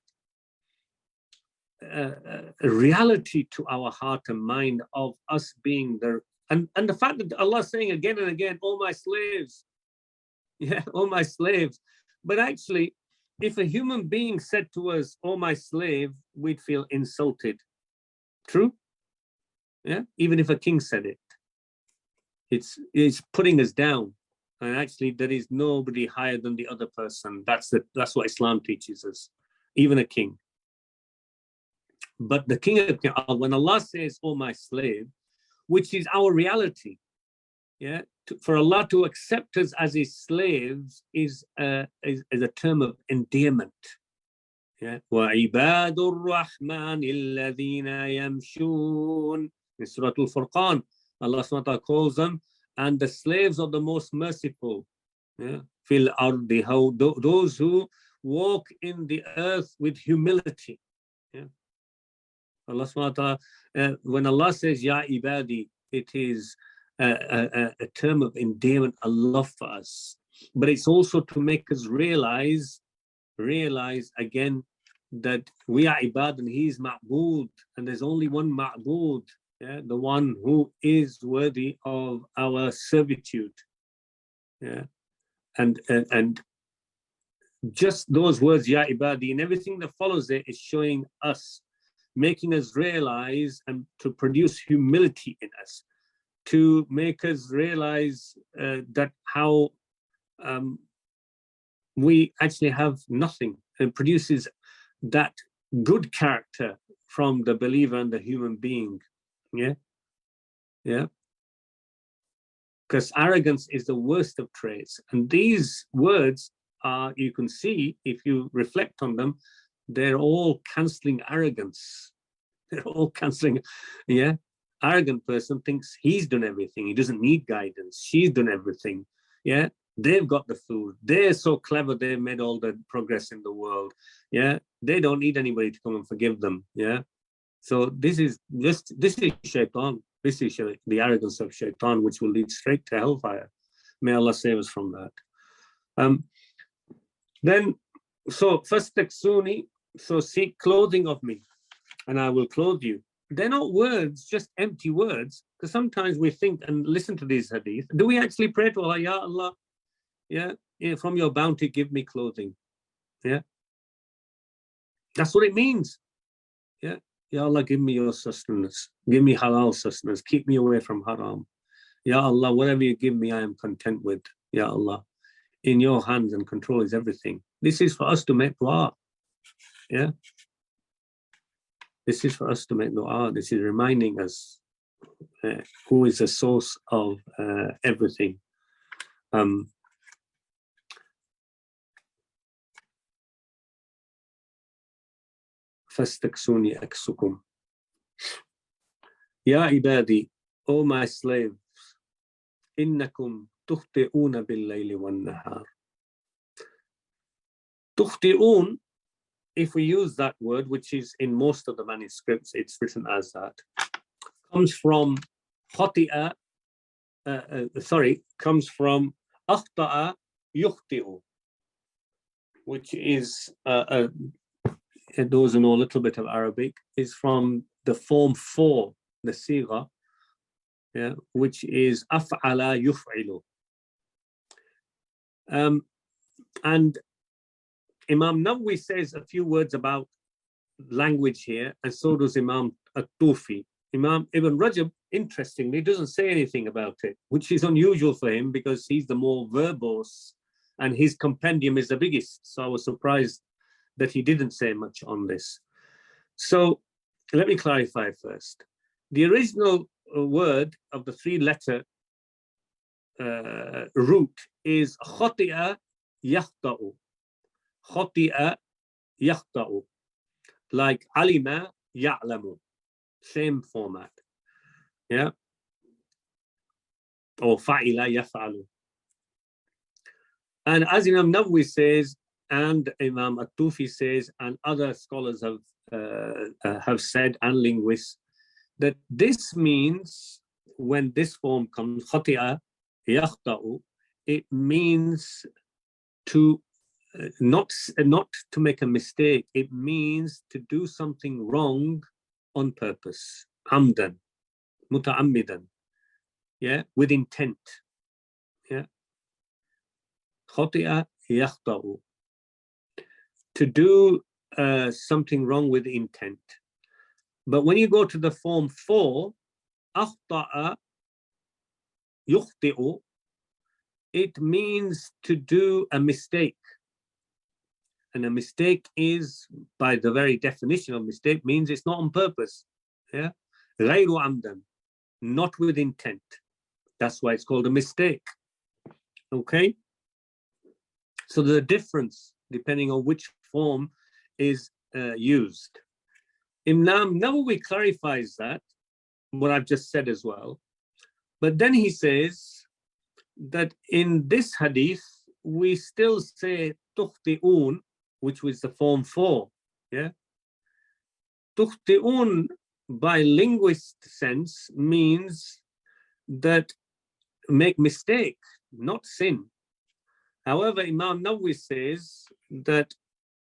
reality to our heart and mind of us being there, and the fact that Allah is saying again and again, "Oh my slaves," yeah, "Oh my slaves." But actually, if a human being said to us, "Oh my slave," we'd feel insulted. True? Yeah, even if a king said it, it's putting us down, and actually there is nobody higher than the other person. That's what Islam teaches us, even a king. But the king of kings, when Allah says, "Oh my slave," which is our reality, yeah, for Allah to accept us as his slaves is a term of endearment. Yeah, وَعِبَادُ الرَّحْمَنِ الَّذِينَ يَمْشُونَ. In Surah Al-Furqan, Allah subhanahu wa ta'ala calls them, and the slaves of the most merciful. Yeah, fil ardi, those who walk in the earth with humility. Yeah, Allah subhanahu wa ta'ala, when Allah says Ya ibadi, it is a term of endearment, a love for us, but it's also to make us realize again that we are ibad and he is ma'bud, and there's only one ma'bud. Yeah, the one who is worthy of our servitude. Yeah, and just those words, Ya Ibadi, and everything that follows it is showing us, making us realize, and to produce humility in us, to make us realize that how we actually have nothing, and produces that good character from the believer and the human being. Yeah, yeah. Because arrogance is the worst of traits. And these words are, you can see, if you reflect on them, they're all cancelling arrogance. They're all cancelling, yeah. Arrogant person thinks he's done everything. He doesn't need guidance. She's done everything. Yeah. They've got the food. They're so clever. They've made all the progress in the world. Yeah. They don't need anybody to come and forgive them. Yeah. So this is shaitan. This is the arrogance of shaitan, which will lead straight to hellfire. May Allah save us from that. Then, so first taksuni, so seek clothing of me, and I will clothe you. They're not words, just empty words, because sometimes we think and listen to these hadith. Do we actually pray to Allah, Ya Allah, yeah, from your bounty, give me clothing? Yeah. That's what it means. Yeah. Ya Allah, give me your sustenance. Give me halal sustenance. Keep me away from haram. Ya Allah, whatever you give me, I am content with. Ya Allah, in your hands and control is everything. This is for us to make dua. Yeah. This is for us to make dua. This is reminding us who is the source of everything. فاستكسوني أكسكم. يا عبادي, O my slaves, إنكم تخطئون بالليل والنهار. تخطئون, if we use that word, which is in most of the manuscripts, it's written as that, comes from خطئ, comes from أخطأ يخطئ, which is those who know a little bit of Arabic, is from the form for, the sigha, yeah, which is af'ala yuf'ilu. And Imam Nawawi says a few words about language here, and so does Imam At-Tufi. Imam Ibn Rajab, interestingly, doesn't say anything about it, which is unusual for him because he's the more verbose and his compendium is the biggest. So I was surprised that he didn't say much on this. So let me clarify first. The original word of the three-letter root is khati'a yakhta'u. Khati'a yakhta'u. Like alima ya'lamu. Same format. Yeah. Or fa'ila yaf'alu. And as Imam Nawawi says, and Imam At-Tufi says, and other scholars have said, and linguists, that this means when this form comes, khati'a yakhta'u, it means to not to make a mistake. It means to do something wrong on purpose, amdan, muta'ammidan, yeah, with intent, yeah. Khati'a yakhta'u, to do something wrong with intent. But when you go to the form for, akhta'a yukhti'u, it means to do a mistake. And a mistake is, by the very definition of mistake, means it's not on purpose. Yeah, غير عمدا, not with intent. That's why it's called a mistake. Okay. So the difference, depending on which form is used. Imam Nawawi clarifies that, what I've just said as well. But then he says that in this hadith, we still say tukhti'un, which was the form for, yeah? Tukhti'un, by linguist sense, means that make mistake, not sin. However, Imam Nawawi says that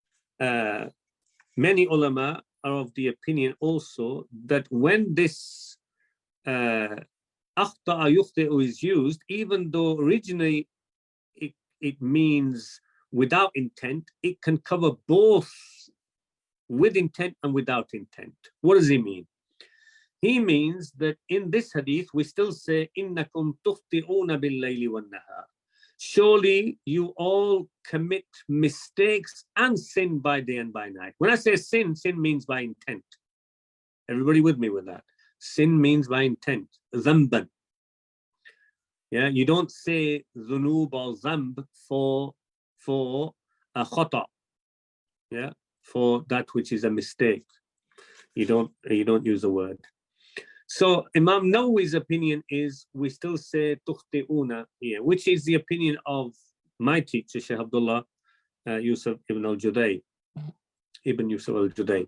many ulama are of the opinion also that when this akhta'a yukhti'u is used, even though originally it means without intent, it can cover both with intent and without intent. What does he mean? He means that in this hadith, we still say, innakum tukhti'una bil-layli wan-nahar. Surely you all commit mistakes and sin by day and by night. When I say sin, sin means by intent. Everybody with me with that? Sin means by intent. Dhanban. Yeah, you don't say dhunub or dhanb for a khata. Yeah, for that which is a mistake. You don't use the word. So Imam Nawawi's opinion is we still say tukhti'una here, which is the opinion of my teacher, Shaykh Abdullah Yusuf ibn al-Juday, Ibn Yusuf al-Juday.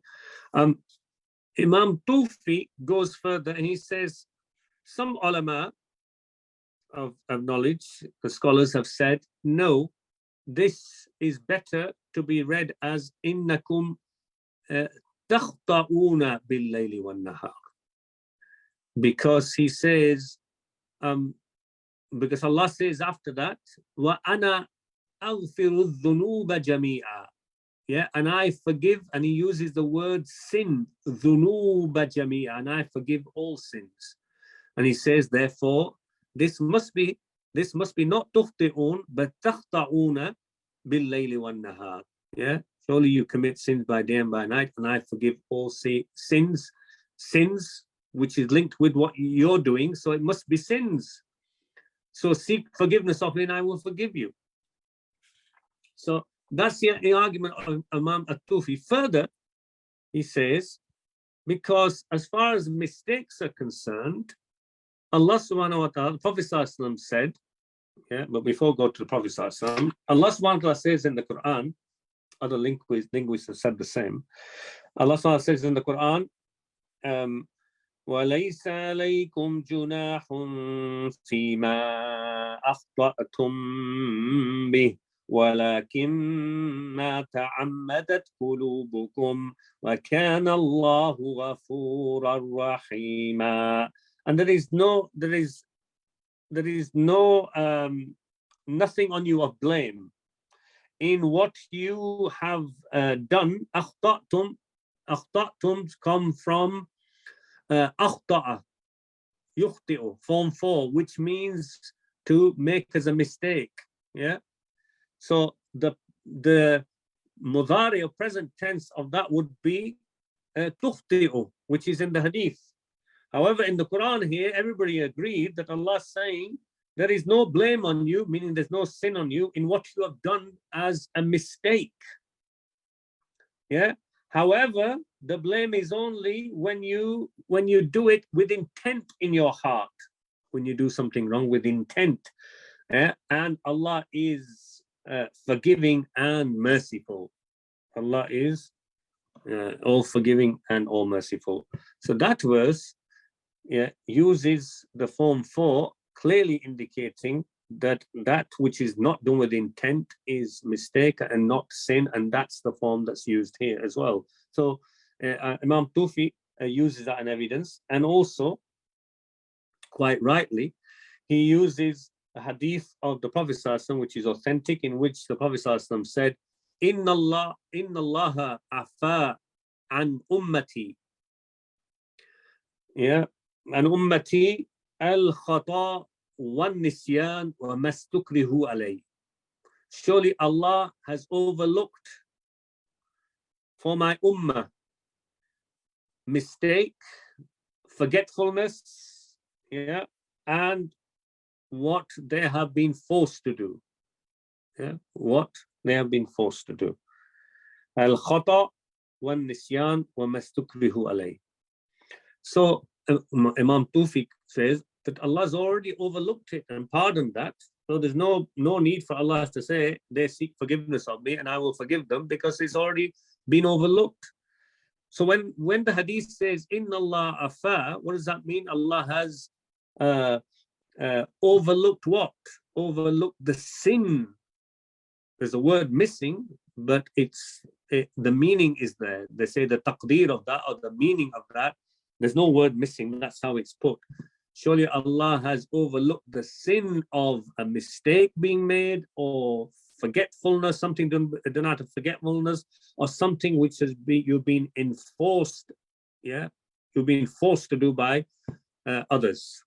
Imam Tufi goes further and he says, some ulama of knowledge, the scholars have said, no, this is better to be read as innakum takhta'una bil-layli wan-nahar. Because he says, because Allah says after that, wa ana aghfiru dhunuba jami'a. Yeah, and I forgive, and he uses the word sin, dhunuba jami'a, and I forgive all sins. And he says, therefore, this must be not tukhti'un, but takhta'una bil-layli wan-nahar. Yeah, surely you commit sins by day and by night, and I forgive all sins, which is linked with what you're doing, so it must be sins. So seek forgiveness of me and I will forgive you. So that's the argument of Imam At-Tufi. Further, he says, because as far as mistakes are concerned, Allah subhanahu wa ta'ala, the Prophet ﷺ said, yeah, but before we go to the Prophet ﷺ, Allah subhanahu wa ta'ala says in the Quran, other linguists have said the same, Allah subhanahu wa ta'ala says in the Quran, وَلَيْسَ عَلَيْكُمْ جُنَاحٌ فِيمَا أَخْطَأْتُمْ بِهِ وَلَكِنْ مَا تَعَمَّدَتْ قُلُوبُكُمْ وَكَانَ اللَّهُ غَفُورًا رَحِيمًا. And there is no nothing on you of blame in what you have done. أخطأتم come from أخطأ يخطئ, form 4, which means to make as a mistake. Yeah. So the mudari or present tense of that would be تخطئ, which is in the hadith. However, in the Quran here, everybody agreed that Allah is saying there is no blame on you, meaning there's no sin on you in what you have done as a mistake. Yeah. However, the blame is only when you do it with intent in your heart. When you do something wrong with intent. Yeah? And Allah is forgiving and merciful. Allah is all forgiving and all merciful. So that verse uses the form 4, clearly indicating that which is not done with intent is mistake and not sin, and that's the form that's used here as well. So Imam Tufi uses that in evidence, and also quite rightly he uses a hadith of the Prophet ﷺ, which is authentic, in which the Prophet ﷺ said, Inna Allah afa an ummati. Yeah, an ummati al-khata wa-nisyan wa mastukrihu alayh. Surely Allah has overlooked for my ummah mistake, forgetfulness, yeah, and what they have been forced to do. Yeah, what they have been forced to do. Al-khata wa-nisyan wa mastukrihu alayh. So Imam Tufi says that Allah's already overlooked it and pardoned that. So there's no need for Allah to say they seek forgiveness of me and I will forgive them, because it's already been overlooked. So when the hadith says Inna Allah afa, what does that mean? Allah has overlooked what? Overlooked the sin. There's a word missing, but the meaning is there. They say the taqdeer of that, or the meaning of that. There's no word missing. That's how it's put. Surely Allah has overlooked the sin of a mistake being made, or forgetfulness, something done out of forgetfulness, or something which has been you've been enforced. Yeah, you've been forced to do by others.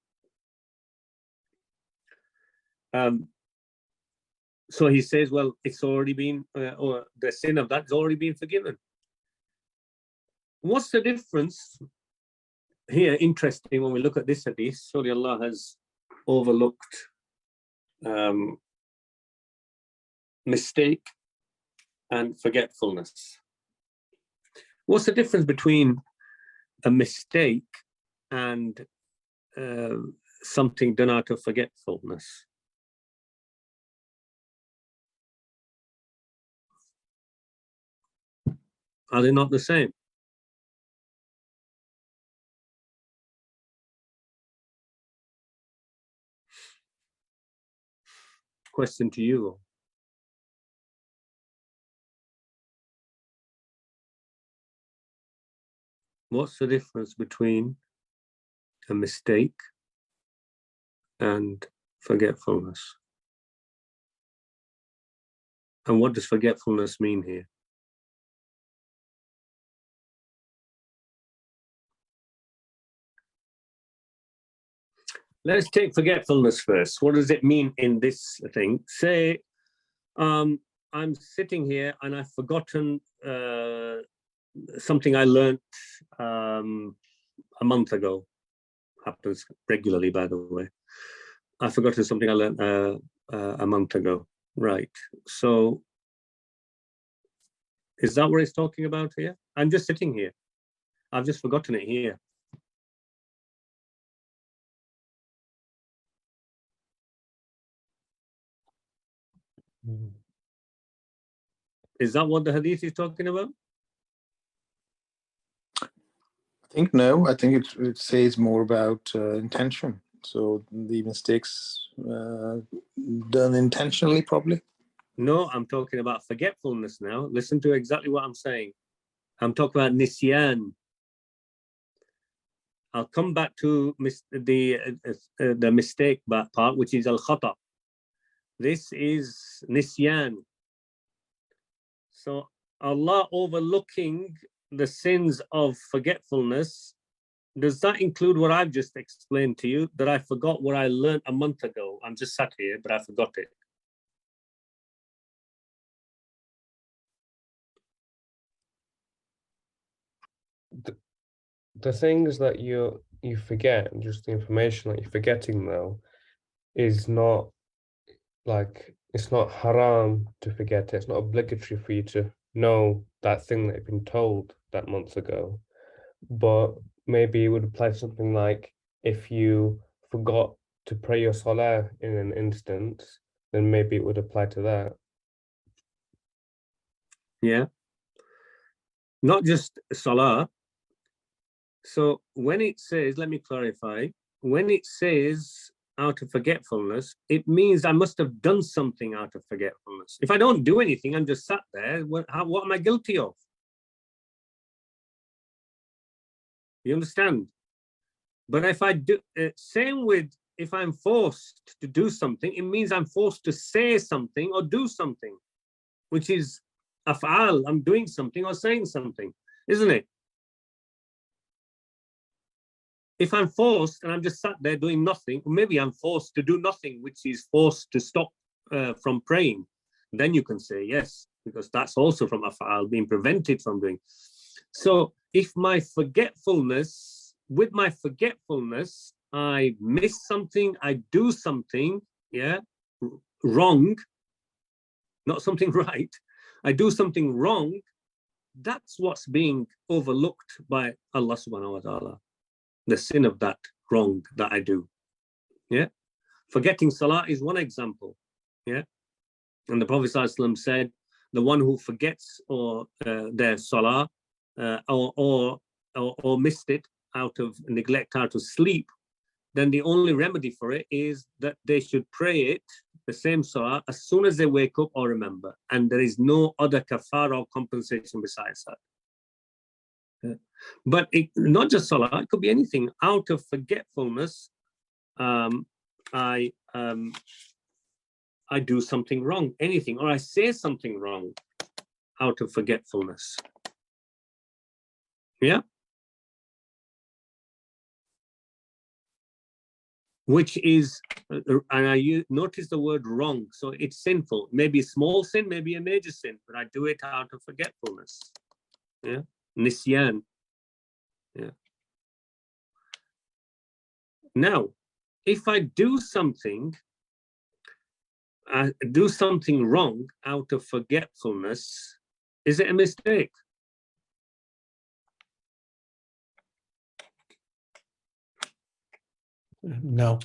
So he says, well, it's already been, or the sin of that's already been forgiven. What's the difference here? Interesting, when we look at this hadith, surely Allah has overlooked mistake and forgetfulness. What's the difference between a mistake and something done out of forgetfulness? Are they not the same? Question to you. What's the difference between a mistake and forgetfulness? And what does forgetfulness mean here? Let's take forgetfulness first. What does it mean in this thing? Say, I'm sitting here and I've forgotten something I learned a month ago. Happens regularly, by the way. I've forgotten something I learned a month ago. Right. So, is that what it's talking about here? I'm just sitting here. I've just forgotten it here. Is that what the hadith is talking about? I think no. I think it says more about intention. So the mistakes done intentionally, probably. No, I'm talking about forgetfulness now. Listen to exactly what I'm saying. I'm talking about nisyan. I'll come back to the mistake part, which is al-khata. This is nisyan. So Allah overlooking the sins of forgetfulness, does that include what I've just explained to you, that I forgot what I learned a month ago? I'm just sat here, but I forgot it. The things that you forget, just the information that you're forgetting though, is not like, it's not haram to forget it. It's not obligatory for you to know that thing that you've been told that months ago. But maybe it would apply to something like, if you forgot to pray your salah in an instance, then maybe it would apply to that. Yeah. Not just salah. So when it says, let me clarify, when it says out of forgetfulness, it means I must have done something out of forgetfulness. If I don't do anything, I'm just sat there, what am I guilty of? You understand? But if I do, same with if I'm forced to do something, it means I'm forced to say something or do something, which is af'al, I'm doing something or saying something, isn't it? If I'm forced and I'm just sat there doing nothing, or maybe I'm forced to do nothing, which is forced to stop from praying, then you can say yes, because that's also from af'al, being prevented from doing. So if my forgetfulness, with my forgetfulness, I miss something, I do something, yeah, wrong, not something right, I do something wrong, that's what's being overlooked by Allah subhanahu wa ta'ala. The sin of that wrong that I do. Yeah. Forgetting salah is one example. Yeah. And the Prophet ﷺ said, the one who forgets or their salah or missed it out of neglect, out of sleep, then the only remedy for it is that they should pray it, the same salah, as soon as they wake up or remember. And there is no other kafara or compensation besides that. Yeah. But not just salah, it could be anything. Out of forgetfulness, I do something wrong, anything, or I say something wrong out of forgetfulness. Yeah. Which is, and I notice the word wrong, so it's sinful. Maybe a small sin, maybe a major sin, but I do it out of forgetfulness. Yeah. Nisyan. Yeah. Now, if I do something wrong out of forgetfulness, is it a mistake? No.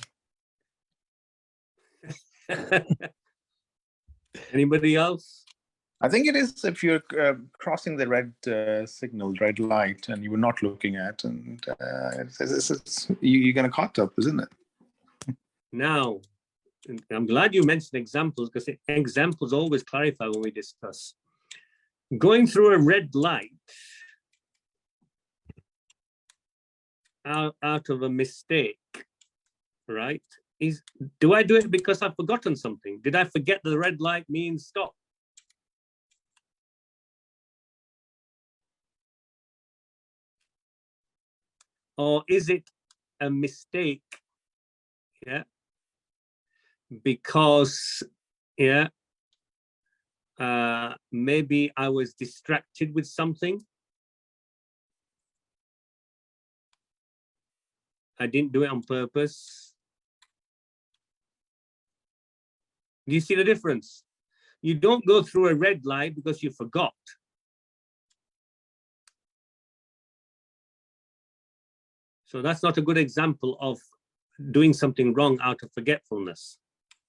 Anybody else? I think it is if you're crossing the red signal, red light, and you were not looking at, and you're going to caught up, isn't it? Now, I'm glad you mentioned examples, because examples always clarify when we discuss. Going through a red light out of a mistake, right? Do I do it because I've forgotten something? Did I forget that the red light means stop? Or is it a mistake, yeah, because, yeah, maybe I was distracted with something. I didn't do it on purpose. Do you see the difference? You don't go through a red light because you forgot. So that's not a good example of doing something wrong out of forgetfulness.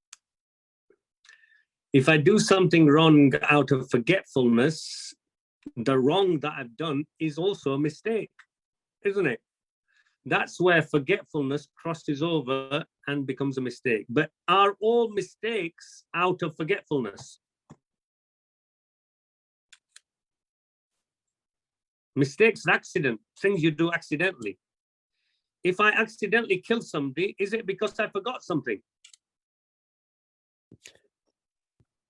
If I do something wrong out of forgetfulness, the wrong that I've done is also a mistake, isn't it? That's where forgetfulness crosses over and becomes a mistake. But are all mistakes out of forgetfulness? Mistakes are accident, things you do accidentally. If I accidentally kill somebody, is it because I forgot something?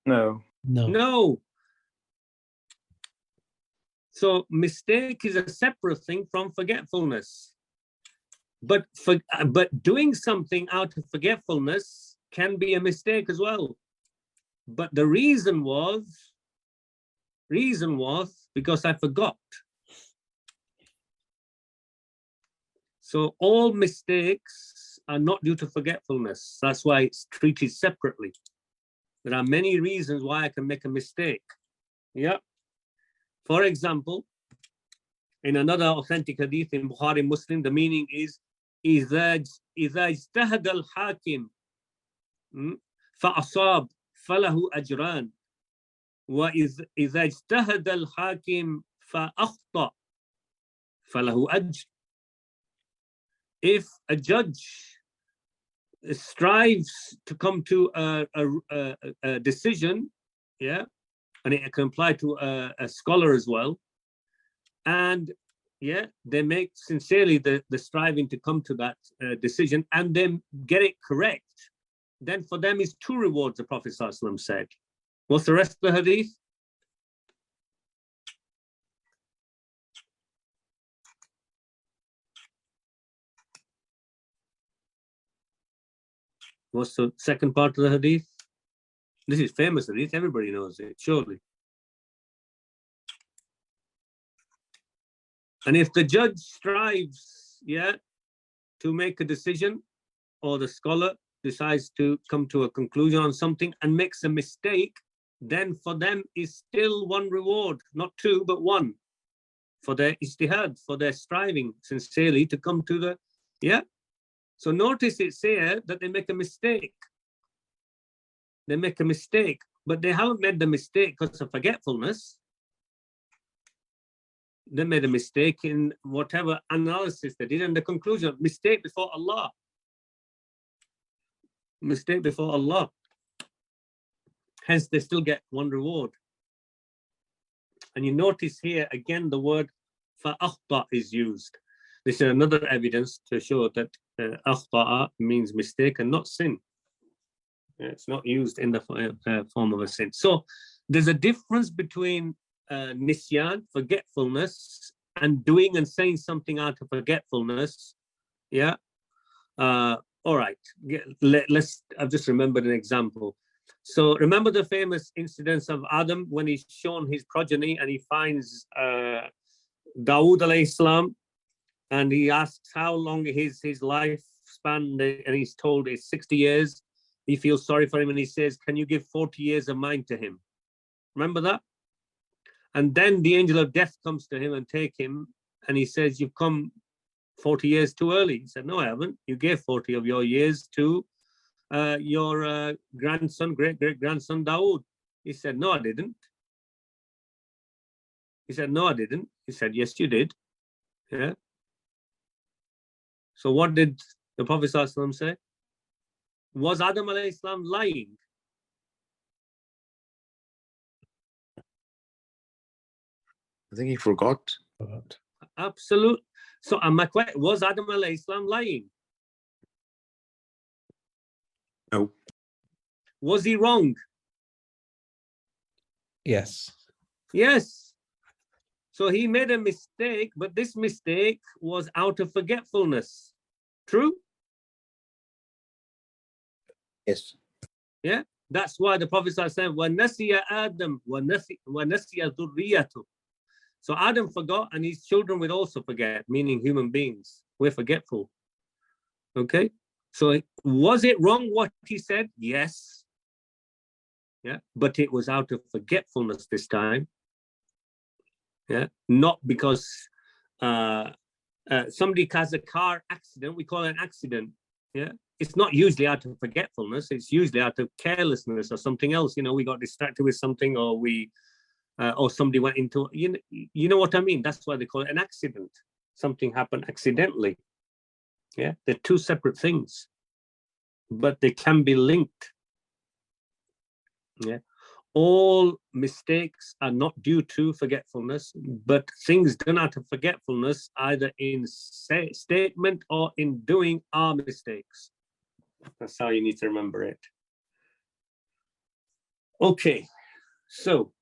No. No. No. So mistake is a separate thing from forgetfulness. But doing something out of forgetfulness can be a mistake as well. But the reason was because I forgot. So all mistakes are not due to forgetfulness. That's why it's treated separately. There are many reasons why I can make a mistake. Yeah. For example, in another authentic hadith in Bukhari Muslim, the meaning is إذا اجتهد الحاكم فأصاب فله أجران وإذا اجتهد الحاكم فأخطأ فله أجر. If a judge strives to come to a decision, yeah, and it can apply to a scholar as well, and yeah, they make sincerely the striving to come to that decision and then get it correct, then for them is 2 rewards, the Prophet ﷺ said. What's the rest of the hadith? What's the second part of the hadith? This is famous hadith, everybody knows it, surely. And if the judge strives, yeah, to make a decision, or the scholar decides to come to a conclusion on something and makes a mistake, then for them is still 1 reward, not 2, but 1, for their ijtihad, for their striving sincerely to come to the, yeah. So notice it's here that they make a mistake. They make a mistake, but they haven't made the mistake because of forgetfulness. They made a mistake in whatever analysis they did, and the conclusion, mistake before Allah. Mistake before Allah. Hence, they still get 1 reward. And you notice here, again, the word fa'akhta is used. This is another evidence to show that akhta'a means mistake and not sin. It's not used in the form of a sin. So there's a difference between nisyan, forgetfulness, and doing and saying something out of forgetfulness. Yeah. All right. I've just remembered an example. So remember the famous incidents of Adam when he's shown his progeny and he finds Dawood alayhi salam, and he asks how long his lifespan, and he's told it's 60 years. He feels sorry for him and he says, can you give 40 years of mine to him? Remember that? And then the angel of death comes to him and take him, and he says, you've come 40 years too early. He said, no, I haven't. You gave 40 of your years to your grandson, great-great-grandson Dawood. He said, no, I didn't. He said, no, I didn't. He said, yes, you did. Yeah. So what did the Prophet ﷺ say? Was Adam alayhi salam lying? I think he forgot. Absolutely. So my question, was Adam alayhi salam lying? No. Was he wrong? Yes. Yes. So he made a mistake, but this mistake was out of forgetfulness. True? Yes. Yeah. That's why the Prophet said, وَنَسِيَ آدَمْ وَنَسِيَ ذُرِّيَّتُهُ. So Adam forgot, and his children would also forget, meaning human beings. We're forgetful. Okay? So was it wrong what he said? Yes. Yeah. But it was out of forgetfulness this time. Yeah. Not because somebody has a car accident, we call it an accident. Yeah. It's not usually out of forgetfulness. It's usually out of carelessness or something else. You know, we got distracted with something, or we or somebody went into, you know what I mean? That's why they call it an accident. Something happened accidentally. Yeah, they're 2 separate things, but they can be linked. Yeah, all mistakes are not due to forgetfulness, but things done out of forgetfulness, either in statement or in doing, are mistakes. That's how you need to remember it. Okay, so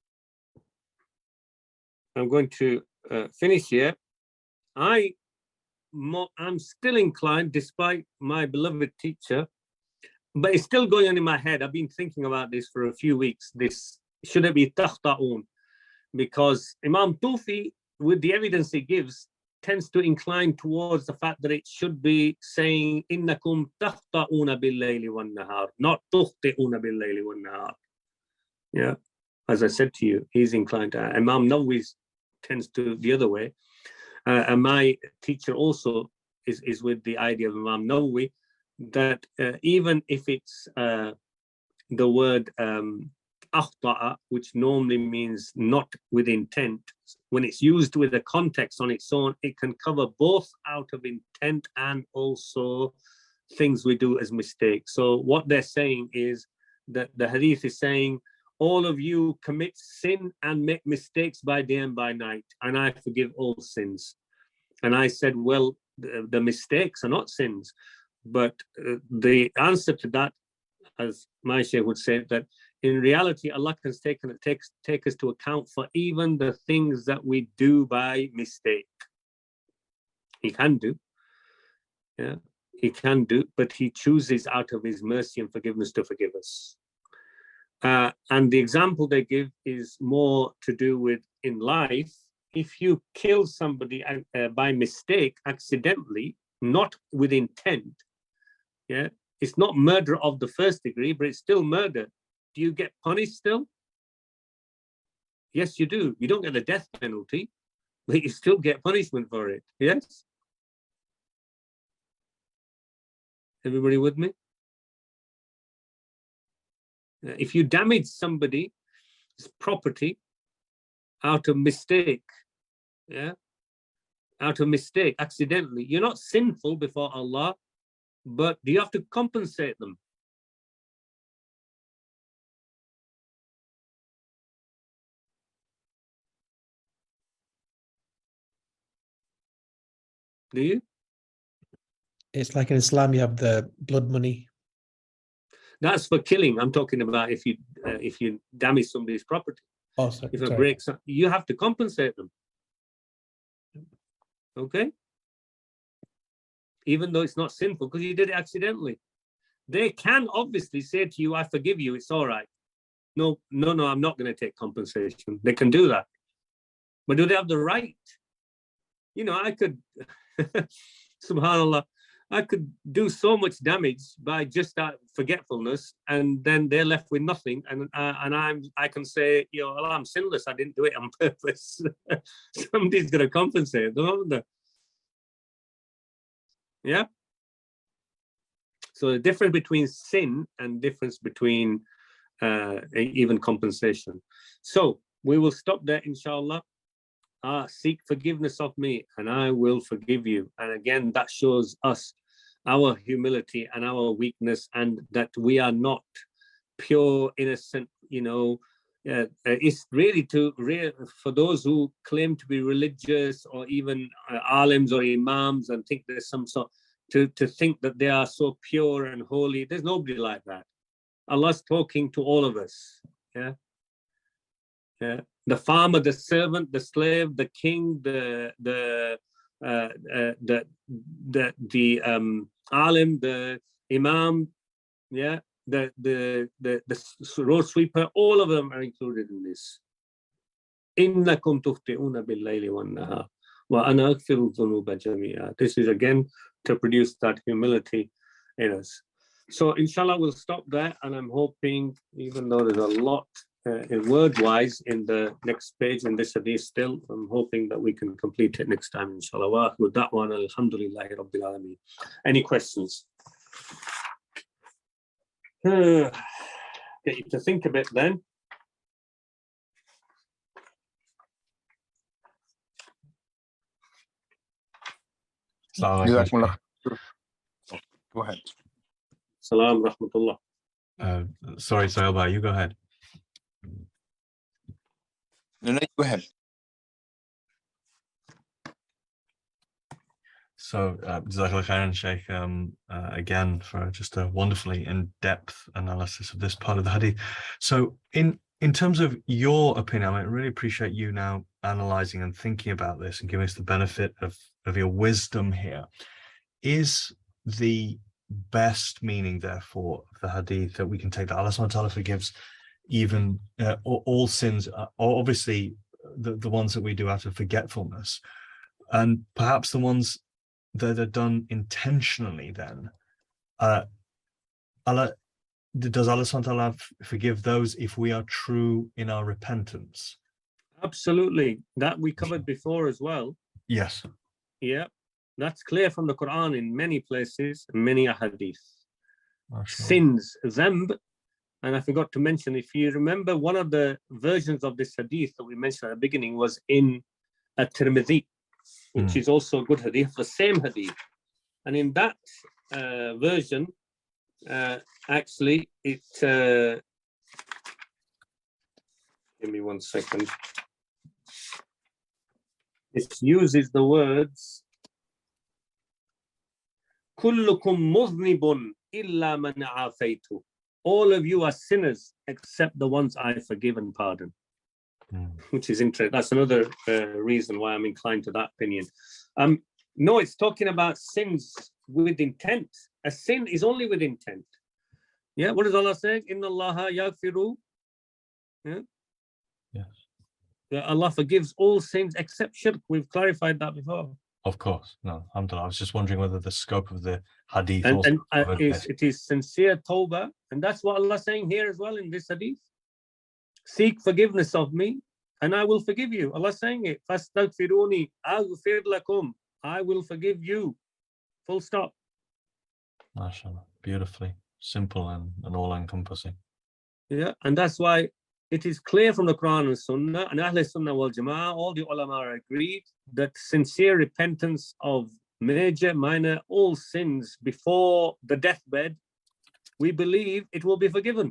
I'm going to finish here. I'm still inclined, despite my beloved teacher, but it's still going on in my head. I've been thinking about this for a few weeks. This should it be takhta'un? Because Imam Tufi, with the evidence he gives, tends to incline towards the fact that it should be saying innakum takhta'una bil-layli wan-nahar, not tukhti'una bil-layli wan-nahar. Yeah, as I said to you, he's inclined to. Imam Nawawi tends to the other way, and my teacher also is with the idea of Imam Nawawi that even if it's the word akhta'a, which normally means not with intent, when it's used with a context on its own, it can cover both out of intent and also things we do as mistakes. So what they're saying is that the hadith is saying, all of you commit sin and make mistakes by day and by night, and I forgive all sins. And I said, well, the mistakes are not sins. But the answer to that, as my shaykh would say, that in reality, Allah can take us to account for even the things that we do by mistake. He can do. Yeah, he can do, but he chooses out of his mercy and forgiveness to forgive us. And the example they give is more to do with in life. If you kill somebody by mistake, accidentally, not with intent, yeah, it's not murder of the first degree, but it's still murder. Do you get punished still? Yes, you do. You don't get the death penalty, but you still get punishment for it. Yes? Everybody with me? If you damage somebody's property out of mistake, yeah, out of mistake, accidentally, you're not sinful before Allah, but do you have to compensate them? Do you? It's like in Islam, you have the blood money. That's for killing. I'm talking about if you damage somebody's property. Oh, sorry. If it breaks, you have to compensate them. Okay? Even though it's not sinful, because you did it accidentally. They can obviously say to you, I forgive you, it's all right. No, I'm not going to take compensation. They can do that. But do they have the right? You know, I could, subhanAllah, I could do so much damage by just that forgetfulness, and then they're left with nothing. And I can say, you know, well, I'm sinless. I didn't do it on purpose. Somebody's going to compensate, don't they? Yeah. So the difference between sin and difference between even compensation. So we will stop there, inshallah. Seek forgiveness of me and I will forgive you. And again, that shows us our humility and our weakness, and that we are not pure, innocent, you know. It's really for those who claim to be religious or even alims or imams and think there's some sort, to think that they are so pure and holy. There's nobody like that. Allah's talking to all of us. Yeah. Yeah. The farmer, the servant, the slave, the king, the alim, the imam, yeah, the road sweeper, all of them are included in this. Innakum tukhti'una bil-layli wan-nahar wa ana aghfiru dhunuba jami'a. This is again to produce that humility in us. So inshallah we'll stop there, and I'm hoping, even though there's a lot word-wise in the next page in this hadith still, I'm hoping that we can complete it next time, inshallah. With that one, alhamdulillahi rabbil alameen. Any questions? Get you to think a bit then. Jazakumullah. Go ahead. Salam rahmatullah. Sorry, Sohail, you go ahead. No, go ahead. So, Jazakallah khairan, Sheikh, again, for just a wonderfully in-depth analysis of this part of the hadith. So, in terms of your opinion, I really appreciate you now analyzing and thinking about this and giving us the benefit of your wisdom here. Is the best meaning, therefore, of the hadith that we can take that Allah subhanahu wa ta'ala forgives even all sins, or obviously the ones that we do out of forgetfulness, and perhaps the ones that are done intentionally, then does Allah subhanahu wa ta'ala forgive those if we are true in our repentance? Absolutely. That we covered before as well. Yes. Yeah. That's clear from the Quran in many places, many ahadith. Sins, dhanb, and I forgot to mention, if you remember, one of the versions of this hadith that we mentioned at the beginning was in At-Tirmidhi, which is also a good hadith, the same hadith. And in that version, actually, it... give me 1 second. It uses the words, كُلُّكُمْ مُذْنِبٌ إِلَّا مَنْ عَافَيْتُ. All of you are sinners except the ones I forgive and pardon. Which is interesting. That's another reason why I'm inclined to that opinion. No, it's talking about sins with intent. A sin is only with intent. Yeah, what does Allah say? Inna Allaha yaghfiru. Yeah. Yes. Allah forgives all sins except shirk. We've clarified that before. Of course. No, alhamdulillah. I was just wondering whether the scope of the hadith it is sincere tawbah, and that's what Allah is saying here as well in this hadith. Seek forgiveness of me, and I will forgive you. Allah is saying it. Fastaghfiruni aghfir lakum. I will forgive you. Full stop. MashaAllah. Beautifully simple and all-encompassing. Yeah, and that's why it is clear from the Quran and Sunnah, and Ahl Sunnah wal Jama'ah, all the ulama are agreed that sincere repentance of major, minor, all sins before the deathbed, we believe it will be forgiven.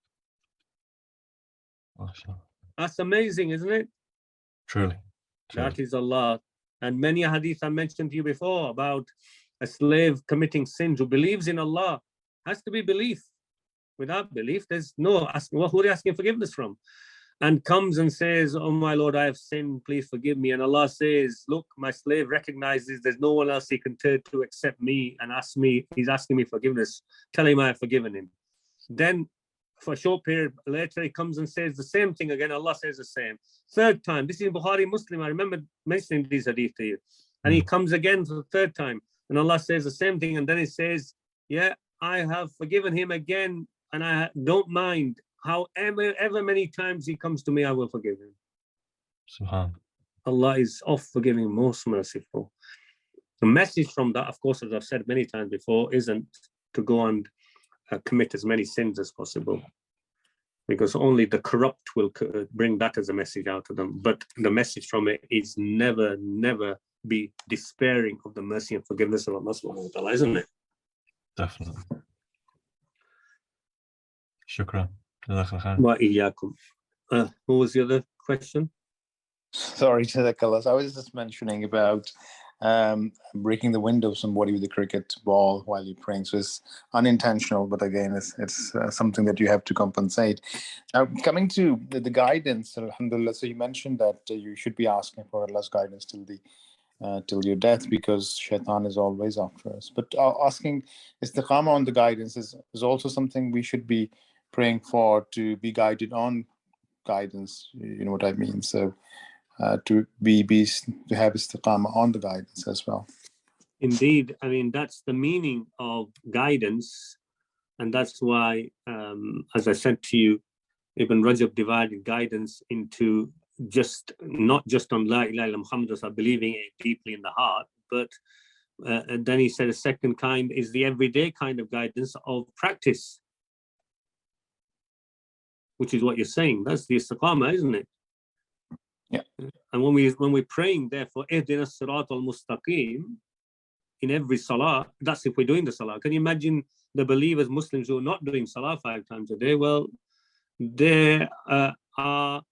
MashaAllah. That's amazing, isn't it? Truly. That is Allah. And many hadith I mentioned to you before about a slave committing sins who believes in Allah. Has to be belief. Without belief, there's no asking. Well, who are you asking forgiveness from? And comes and says, oh my Lord, I have sinned, please forgive me. And Allah says, look, my slave recognizes there's no one else he can turn to except me and ask me, he's asking me forgiveness. Tell him I have forgiven him. Then for a short period later, he comes and says the same thing again. Allah says the same. Third time, this is Bukhari Muslim. I remember mentioning these hadith to you. And he comes again for the third time. And Allah says the same thing. And then he says, yeah, I have forgiven him again. And I don't mind however many times he comes to me, I will forgive him. Subhan. Allah is oft forgiving, most merciful. The message from that, of course, as I've said many times before, isn't to go and commit as many sins as possible, because only the corrupt will bring that as a message out of them. But the message from it is never, never be despairing of the mercy and forgiveness of Allah subhanahu wa ta'ala, isn't it? Definitely. Shukran. Wa iyyakum. What was the other question? Sorry, Jazakallah. I was just mentioning about breaking the window of somebody with a cricket ball while you're praying. So it's unintentional, but again, it's something that you have to compensate. Now, coming to the guidance, alhamdulillah, so you mentioned that you should be asking for Allah's guidance till your death, because shaitan is always after us. But asking istiqamah on the guidance is also something we should be praying for, to be guided on guidance. You know what I mean? So to have istiqamah on the guidance as well. Indeed, I mean, that's the meaning of guidance, and that's why, as I said to you, Ibn Rajab divided guidance into not just on La ilaha illallah Muhammad Rasulullah, believing it deeply in the heart, but and then he said a second kind is the everyday kind of guidance of practice, which is what you're saying. That's the istiqamah, isn't it? Yeah. And when we're praying, therefore, ihdina as-sirat al-mustaqim in every salah, that's if we're doing the salah. Can you imagine the believers, Muslims who are not doing salah 5 times a day? Well, there are,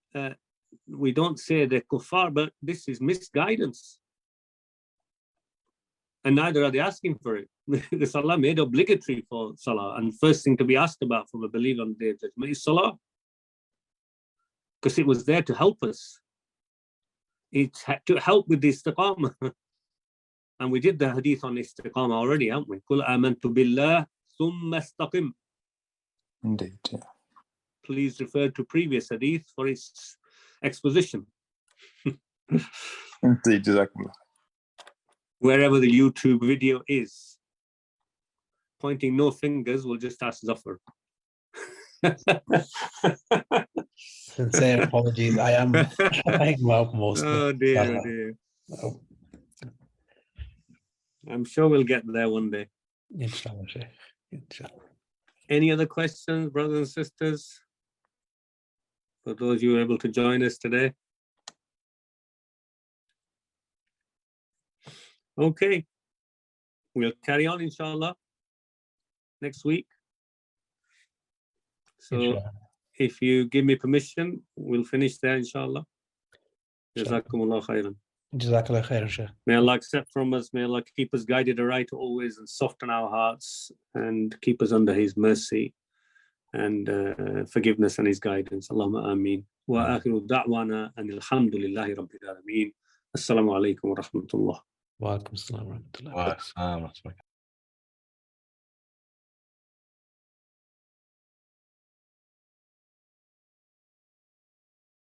we don't say they're kuffar, but this is misguidance. and neither are they asking for it. Because Allah made obligatory for salah, and first thing to be asked about from a believer on the Day of Judgment is salah, because it was there to help us. It's to help with the istiqamah. And we did the hadith on istiqamah already, haven't we? Qul amantu billah thumma istaqim. Indeed, yeah. Please refer to previous hadith for its exposition. Indeed, Jazakumullah. Wherever the YouTube video is, pointing no fingers, we'll just ask Zafar. Sincere apologies. I am trying my utmost. Oh dear, oh dear. Oh, I'm sure we'll get there one day. inshallah, Sheikh. Inshallah. Any other questions, brothers and sisters? For those you were able to join us today. Okay. We'll carry on, inshallah, next week. So Inshallah. if you give me permission, we'll finish there, inshallah. Inshallah. Jazakumullah khairan. Jazakallah khairan, Sheikh. May Allah accept from us. May Allah keep us guided aright always and soften our hearts and keep us under His mercy and forgiveness and His guidance. Allahumma ameen. Wa akhiru da'wana and alhamdulillahi rabbil alameen. Assalamu alaikum wa rahmatullah. Wa alaikum assalam wa rahmatullah. Wow,